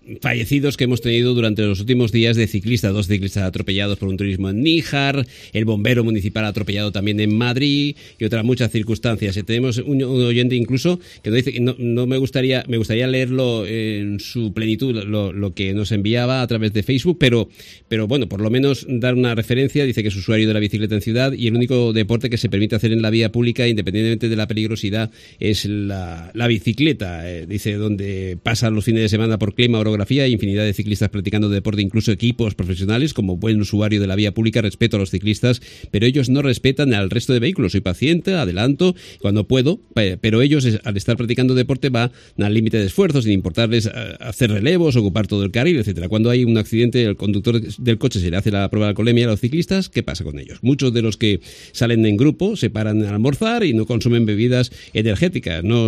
fallecidos que hemos tenido durante los últimos días de ciclistas, 2 ciclistas atropellados por un turismo en Níjar, el bombero municipal atropellado también en Madrid y otras muchas circunstancias. Y tenemos un oyente incluso que nos dice que no me gustaría leerlo en su plenitud lo que nos enviaba a través de Facebook, pero bueno, por lo menos dar una referencia. Dice que es usuario de la bicicleta en ciudad y el único deporte que se permite hacer en la vía pública, independientemente de la peligrosidad, es la bicicleta. Dice, donde pasan los fines de semana por clima, orografía, y infinidad de ciclistas practicando deporte, incluso equipos profesionales. Como buen usuario de la vía pública respeto a los ciclistas, pero ellos no respetan al resto de vehículos. Soy paciente, adelanto cuando puedo, pero ellos, al estar practicando deporte, van al límite de esfuerzo, sin importarles hacer relevos, ocupar todo el carril, etcétera. Cuando hay un accidente, el conductor del coche se le hace la prueba de alcoholemia a los ciclistas. ¿Qué pasa con ellos? Muchos de los que salen en grupo se paran a almorzar y no consumen bebidas energéticas. No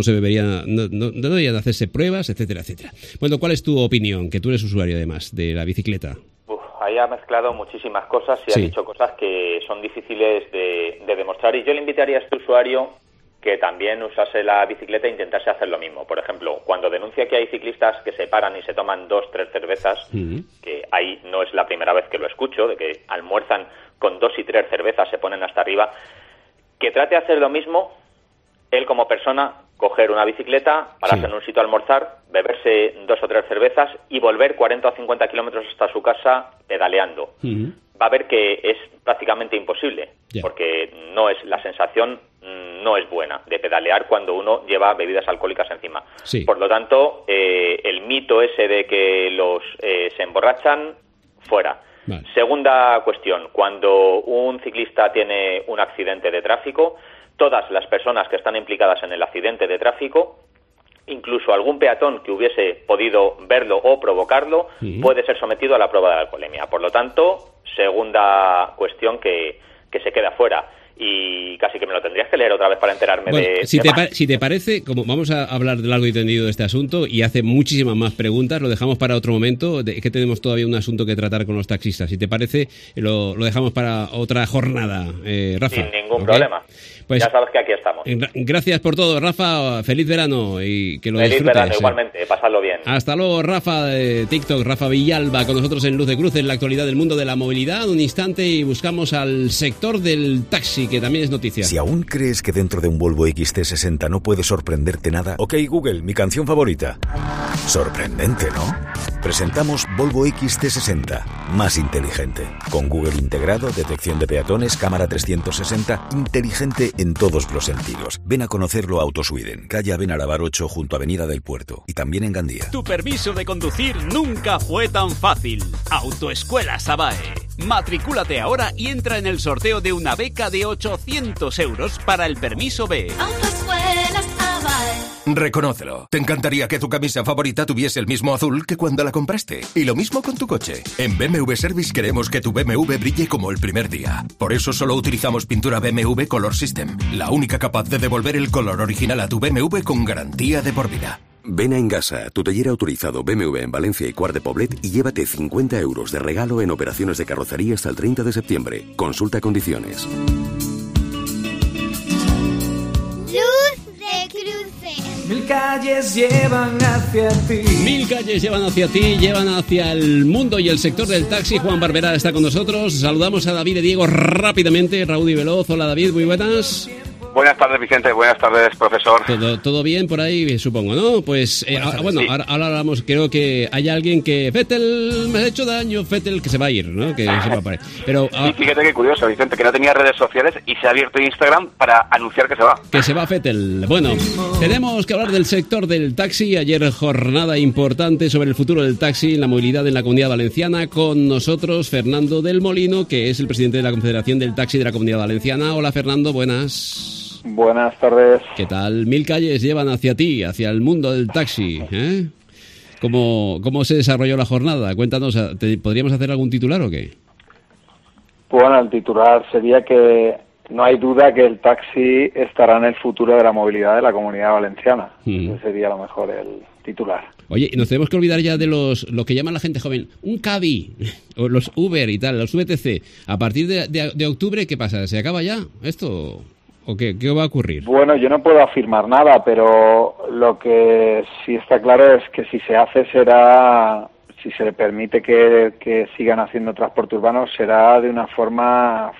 deberían hacerse pruebas, etcétera, etcétera. Bueno, ¿cuál es tu opinión? Que tú eres usuario además de la bicicleta. Ahí ha mezclado muchísimas cosas y ha dicho cosas que son difíciles de demostrar, y yo le invitaría a este usuario que también usase la bicicleta e intentase hacer lo mismo. Por ejemplo, cuando denuncia que hay ciclistas que se paran y se toman 2, 3 cervezas, que ahí no es la primera vez que lo escucho, de que almuerzan con 2 y 3 cervezas, se ponen hasta arriba, que trate de hacer lo mismo, él como persona, coger una bicicleta, pararse en un sitio a almorzar, beberse 2 o 3 cervezas y volver 40 o 50 kilómetros hasta su casa pedaleando. Va a ver que es prácticamente imposible, porque la sensación no es buena de pedalear cuando uno lleva bebidas alcohólicas encima. Por lo tanto, el mito ese de que los se emborrachan, fuera. Vale. Segunda cuestión, cuando un ciclista tiene un accidente de tráfico, todas las personas que están implicadas en el accidente de tráfico, incluso algún peatón que hubiese podido verlo o provocarlo, puede ser sometido a la prueba de alcoholemia. Por lo tanto, segunda cuestión que se queda fuera. Y casi que me lo tendrías que leer otra vez para enterarme de... Si te parece, como vamos a hablar de largo y tendido de este asunto y hace muchísimas más preguntas, lo dejamos para otro momento, que tenemos todavía un asunto que tratar con los taxistas. Si te parece, lo dejamos para otra jornada, Rafa. Sin ningún problema. Pues, ya sabes que aquí estamos. Gracias por todo, Rafa. Feliz verano y que lo disfrutes. Feliz verano, igualmente. Pasadlo bien. Hasta luego, Rafa de TikTok, Rafa Villalba, con nosotros en Luz de Cruz, en la actualidad del mundo de la movilidad. Un instante y buscamos al sector del taxi, que también es noticia. Si aún crees que dentro de un Volvo XT60 no puede sorprenderte nada, ok Google, mi canción favorita. Sorprendente, ¿no? Presentamos Volvo XT60, más inteligente. Con Google integrado, detección de peatones, cámara 360, inteligente en todos los sentidos. Ven a conocerlo a Autosweden, calle Benarabar 8 junto a Avenida del Puerto, y también en Gandía. Tu permiso de conducir nunca fue tan fácil. Autoescuela Sabae. Matricúlate ahora y entra en el sorteo de una beca de 800 euros para el permiso B. Autoescuela Sabae. Reconócelo. Te encantaría que tu camisa favorita tuviese el mismo azul que cuando la compraste. Y lo mismo con tu coche. En BMW Service queremos que tu BMW brille como el primer día. Por eso solo utilizamos pintura BMW Color System, la única capaz de devolver el color original a tu BMW con garantía de por vida. Ven a Engasa, tu taller autorizado BMW en Valencia y Quart de Poblet, y llévate 50 euros de regalo en operaciones de carrocería hasta el 30 de septiembre. Consulta condiciones. Luz de cruce. 1000 calles llevan hacia ti. 1000 calles llevan hacia ti, llevan hacia el mundo y el sector del taxi. Juan Barberá está con nosotros. Saludamos a David y Diego rápidamente. Raúl y Veloz. Hola David, muy buenas. Buenas tardes, Vicente. Buenas tardes, profesor. Todo bien por ahí, supongo, ¿no? Pues, bueno, sí. ahora hablamos, creo que hay alguien que... Vettel, me ha hecho daño, Vettel, que se va a ir, ¿no? Que se va a parar. Pero, y fíjate qué curioso, Vicente, que no tenía redes sociales y se ha abierto Instagram para anunciar que se va. Que se va Vettel. Bueno, tenemos que hablar del sector del taxi. Ayer jornada importante sobre el futuro del taxi, la movilidad en la Comunidad Valenciana. Con nosotros, Fernando del Molino, que es el presidente de la Confederación del Taxi de la Comunidad Valenciana. Hola, Fernando, buenas. Buenas tardes. ¿Qué tal? 1000 calles llevan hacia ti, hacia el mundo del taxi, ¿eh? ¿Cómo se desarrolló la jornada? Cuéntanos, ¿podríamos hacer algún titular o qué? Bueno, el titular sería que no hay duda que el taxi estará en el futuro de la movilidad de la Comunidad Valenciana. Ese sería a lo mejor el titular. Oye, nos tenemos que olvidar ya de lo que llaman la gente joven, un Cabify, o los Uber y tal, los VTC. A partir de octubre, ¿qué pasa? ¿Se acaba ya esto? ¿O qué va a ocurrir? Bueno, yo no puedo afirmar nada, pero lo que sí está claro es que si se hace será si se le permite que sigan haciendo transporte urbano, será de una forma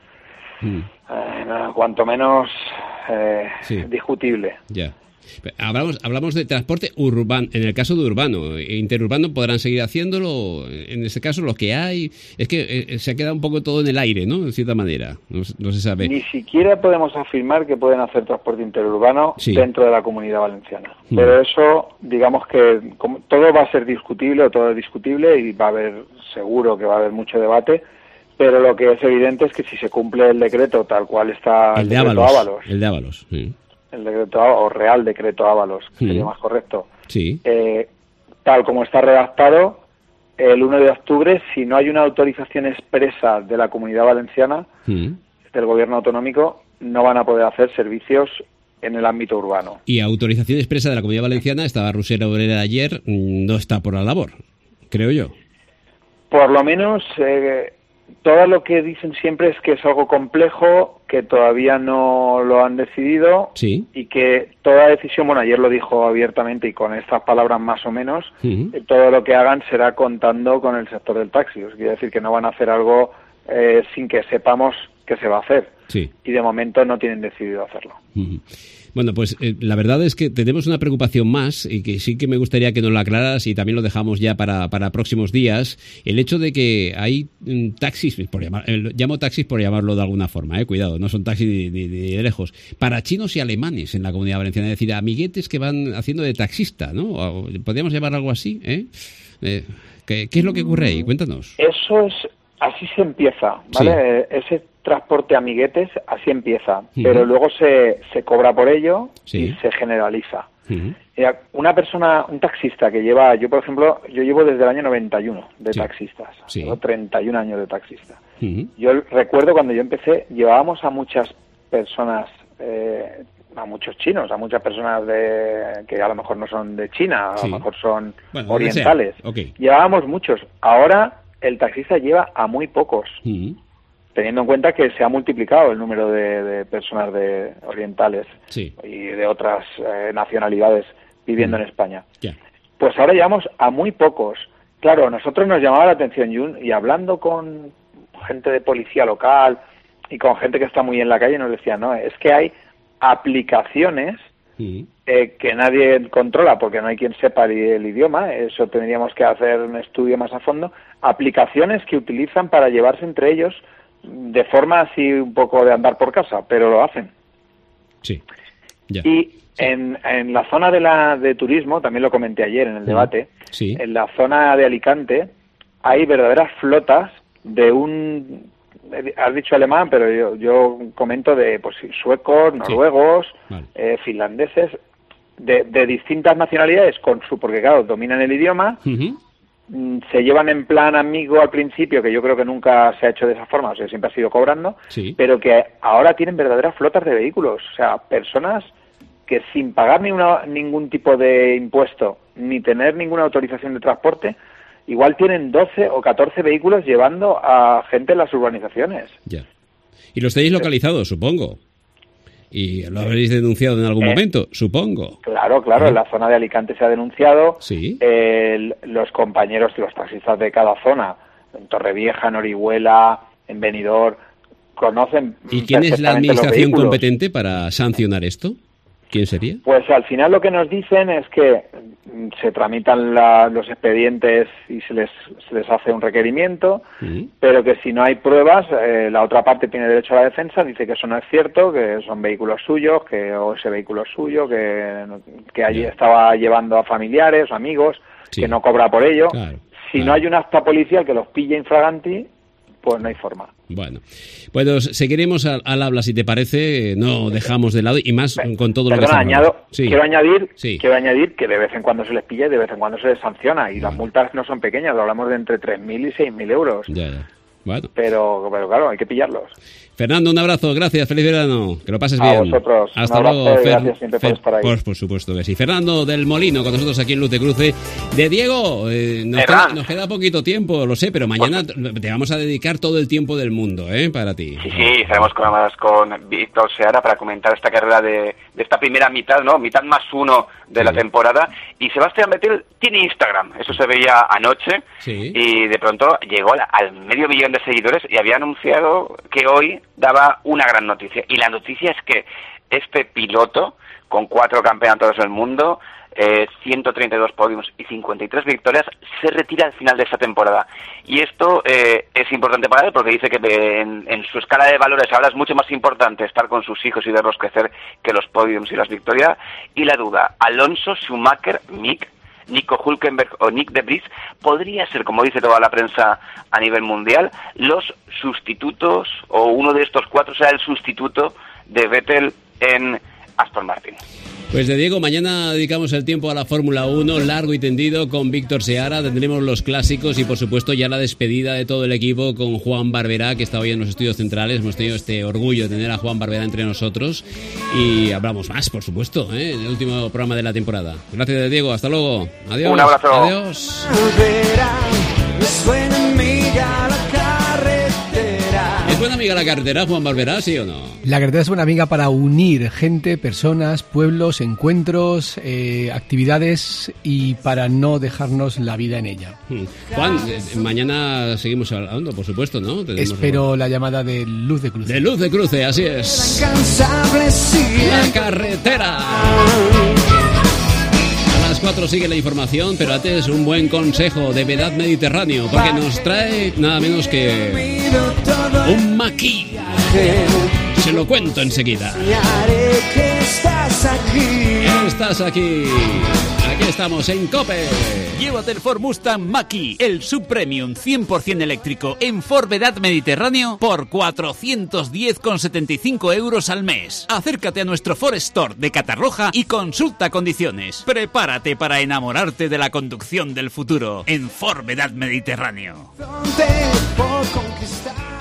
cuanto menos discutible. Ya. Hablamos de transporte urbano. En el caso de urbano, interurbano podrán seguir haciéndolo. En este caso, lo que hay es que se ha quedado un poco todo en el aire, ¿no? De cierta manera, no se sabe. Ni siquiera podemos afirmar que pueden hacer transporte interurbano dentro de la Comunidad Valenciana. Pero eso, digamos que todo va a ser discutible, o todo es discutible, y seguro que va a haber mucho debate. Pero lo que es evidente es que si se cumple el decreto tal cual está el de Ábalos. El de Ábalos, sí. El decreto o Real Decreto Ábalos, sería más correcto. Sí. Tal como está redactado, el 1 de octubre, si no hay una autorización expresa de la Comunidad Valenciana, del Gobierno autonómico, no van a poder hacer servicios en el ámbito urbano. Y autorización expresa de la Comunidad Valenciana, estaba Rusera Obrera ayer, no está por la labor, creo yo. Por lo menos... todo lo que dicen siempre es que es algo complejo, que todavía no lo han decidido y que toda decisión, bueno, ayer lo dijo abiertamente y con estas palabras más o menos, todo lo que hagan será contando con el sector del taxi. Os quiere decir que no van a hacer algo sin que sepamos que se va a hacer. Y de momento no tienen decidido hacerlo. Bueno, pues la verdad es que tenemos una preocupación más y que sí que me gustaría que nos la aclararas y también lo dejamos ya para próximos días. El hecho de que hay taxis, llamo taxis por llamarlo de alguna forma, cuidado, no son taxis de lejos, para chinos y alemanes en la Comunidad Valenciana, es decir, amiguetes que van haciendo de taxista, ¿no? ¿Podríamos llamar algo así? ¿Qué es lo que ocurre ahí? Cuéntanos. Eso es, así se empieza, ¿vale? Ese transporte amiguetes, así empieza, pero luego se cobra por ello y se generaliza. Un taxista que lleva, yo por ejemplo, yo llevo desde el año 91 de taxistas, llevo 31 años de taxista. Yo recuerdo cuando yo empecé, llevábamos a muchas personas, a muchos chinos, a muchas personas que a lo mejor no son de China, a lo mejor son orientales. Llevábamos muchos. Ahora el taxista lleva a muy pocos. Teniendo en cuenta que se ha multiplicado el número de personas orientales y de otras nacionalidades viviendo en España. Pues ahora llevamos a muy pocos. Claro, a nosotros nos llamaba la atención y hablando con gente de policía local y con gente que está muy en la calle nos decían, no, es que hay aplicaciones que nadie controla porque no hay quien sepa el idioma, eso tendríamos que hacer un estudio más a fondo, aplicaciones que utilizan para llevarse entre ellos de forma así un poco de andar por casa, pero lo hacen. Y en la zona de turismo, también lo comenté ayer en el debate, en la zona de Alicante hay verdaderas flotas de has dicho alemán, pero yo comento de suecos, noruegos, finlandeses, de distintas nacionalidades, porque claro, dominan el idioma, se llevan en plan amigo al principio, que yo creo que nunca se ha hecho de esa forma, o sea, siempre ha sido cobrando, pero que ahora tienen verdaderas flotas de vehículos, o sea, personas que sin pagar ningún tipo de impuesto, ni tener ninguna autorización de transporte, igual tienen 12 o 14 vehículos llevando a gente en las urbanizaciones. Y los tenéis localizados, supongo. Y lo habréis denunciado en algún momento, supongo. Claro, en la zona de Alicante se ha denunciado. Los compañeros, los taxistas de cada zona, en Torrevieja, en Orihuela, en Benidorm, conocen. ¿Y quién es la administración competente para sancionar esto? ¿Quién sería? Pues al final lo que nos dicen es que se tramitan los expedientes y se les hace un requerimiento, pero que si no hay pruebas, la otra parte tiene derecho a la defensa, dice que eso no es cierto, que son vehículos suyos, o ese vehículo es suyo, que allí estaba llevando a familiares o amigos, que no cobra por ello. Si no hay un acta policial que los pille infraganti, pues no hay forma. Bueno, pues seguiremos al habla, si te parece, no dejamos de lado, y más con todo lo que estamos quiero añadir que de vez en cuando se les pilla y de vez en cuando se les sanciona, y las multas no son pequeñas, hablamos de entre 3.000 y 6.000 euros. Bueno. Pero claro, hay que pillarlos. Fernando, un abrazo, gracias, feliz verano, que lo pases bien. A vosotros. Hasta un abrazo, luego, gracias siempre por estar ahí. Por supuesto que sí. Fernando del Molino, con nosotros aquí en Luz de Cruce. De Diego, nos queda poquito tiempo, lo sé, pero mañana te vamos a dedicar todo el tiempo del mundo, para ti. Sí, estaremos con Víctor Seara para comentar esta carrera de esta primera mitad, ¿no? Mitad más uno de la temporada. Y Sebastián Vettel tiene Instagram, eso se veía anoche, y de pronto llegó al 500.000 de seguidores y había anunciado que hoy daba una gran noticia. Y la noticia es que este piloto, con 4 campeonatos del mundo, 132 podiums y 53 victorias, se retira al final de esta temporada. Y esto es importante para él porque dice que en su escala de valores ahora es mucho más importante estar con sus hijos y verlos crecer que los podiums y las victorias. Y la duda, Alonso, Schumacher, Mick, Nico Hülkenberg o Nick de Vries podría ser, como dice toda la prensa a nivel mundial, los sustitutos, o uno de estos 4 será el sustituto de Vettel en Aston Martin. Pues de Diego, mañana dedicamos el tiempo a la Fórmula 1, largo y tendido, con Víctor Seara. Tendremos los clásicos y, por supuesto, ya la despedida de todo el equipo con Juan Barberá, que está hoy en los estudios centrales. Hemos tenido este orgullo de tener a Juan Barberá entre nosotros. Y hablamos más, por supuesto, en el último programa de la temporada. Gracias, de Diego. Hasta luego. Adiós. Un abrazo. Adiós. ¿Es buena amiga la carretera, Juan Barberá, sí o no? La carretera es buena amiga para unir gente, personas, pueblos, encuentros, actividades y para no dejarnos la vida en ella. Juan, mañana seguimos hablando, por supuesto, ¿no? Espero la llamada de Luz de Cruce. De Luz de Cruce, así es. La carretera. A las 4 sigue la información, pero antes un buen consejo de Vedad Mediterráneo, porque nos trae nada menos que un maquis. Se lo cuento enseguida. Estás aquí. Aquí estamos en COPE. Llévate el Ford Mustang Mach-E, el subpremium 100% eléctrico en Ford Vedad Mediterráneo por 410,75 euros al mes. Acércate a nuestro Ford Store de Catarroja y consulta condiciones. Prepárate para enamorarte de la conducción del futuro en Ford Vedad Mediterráneo. Por conquistar.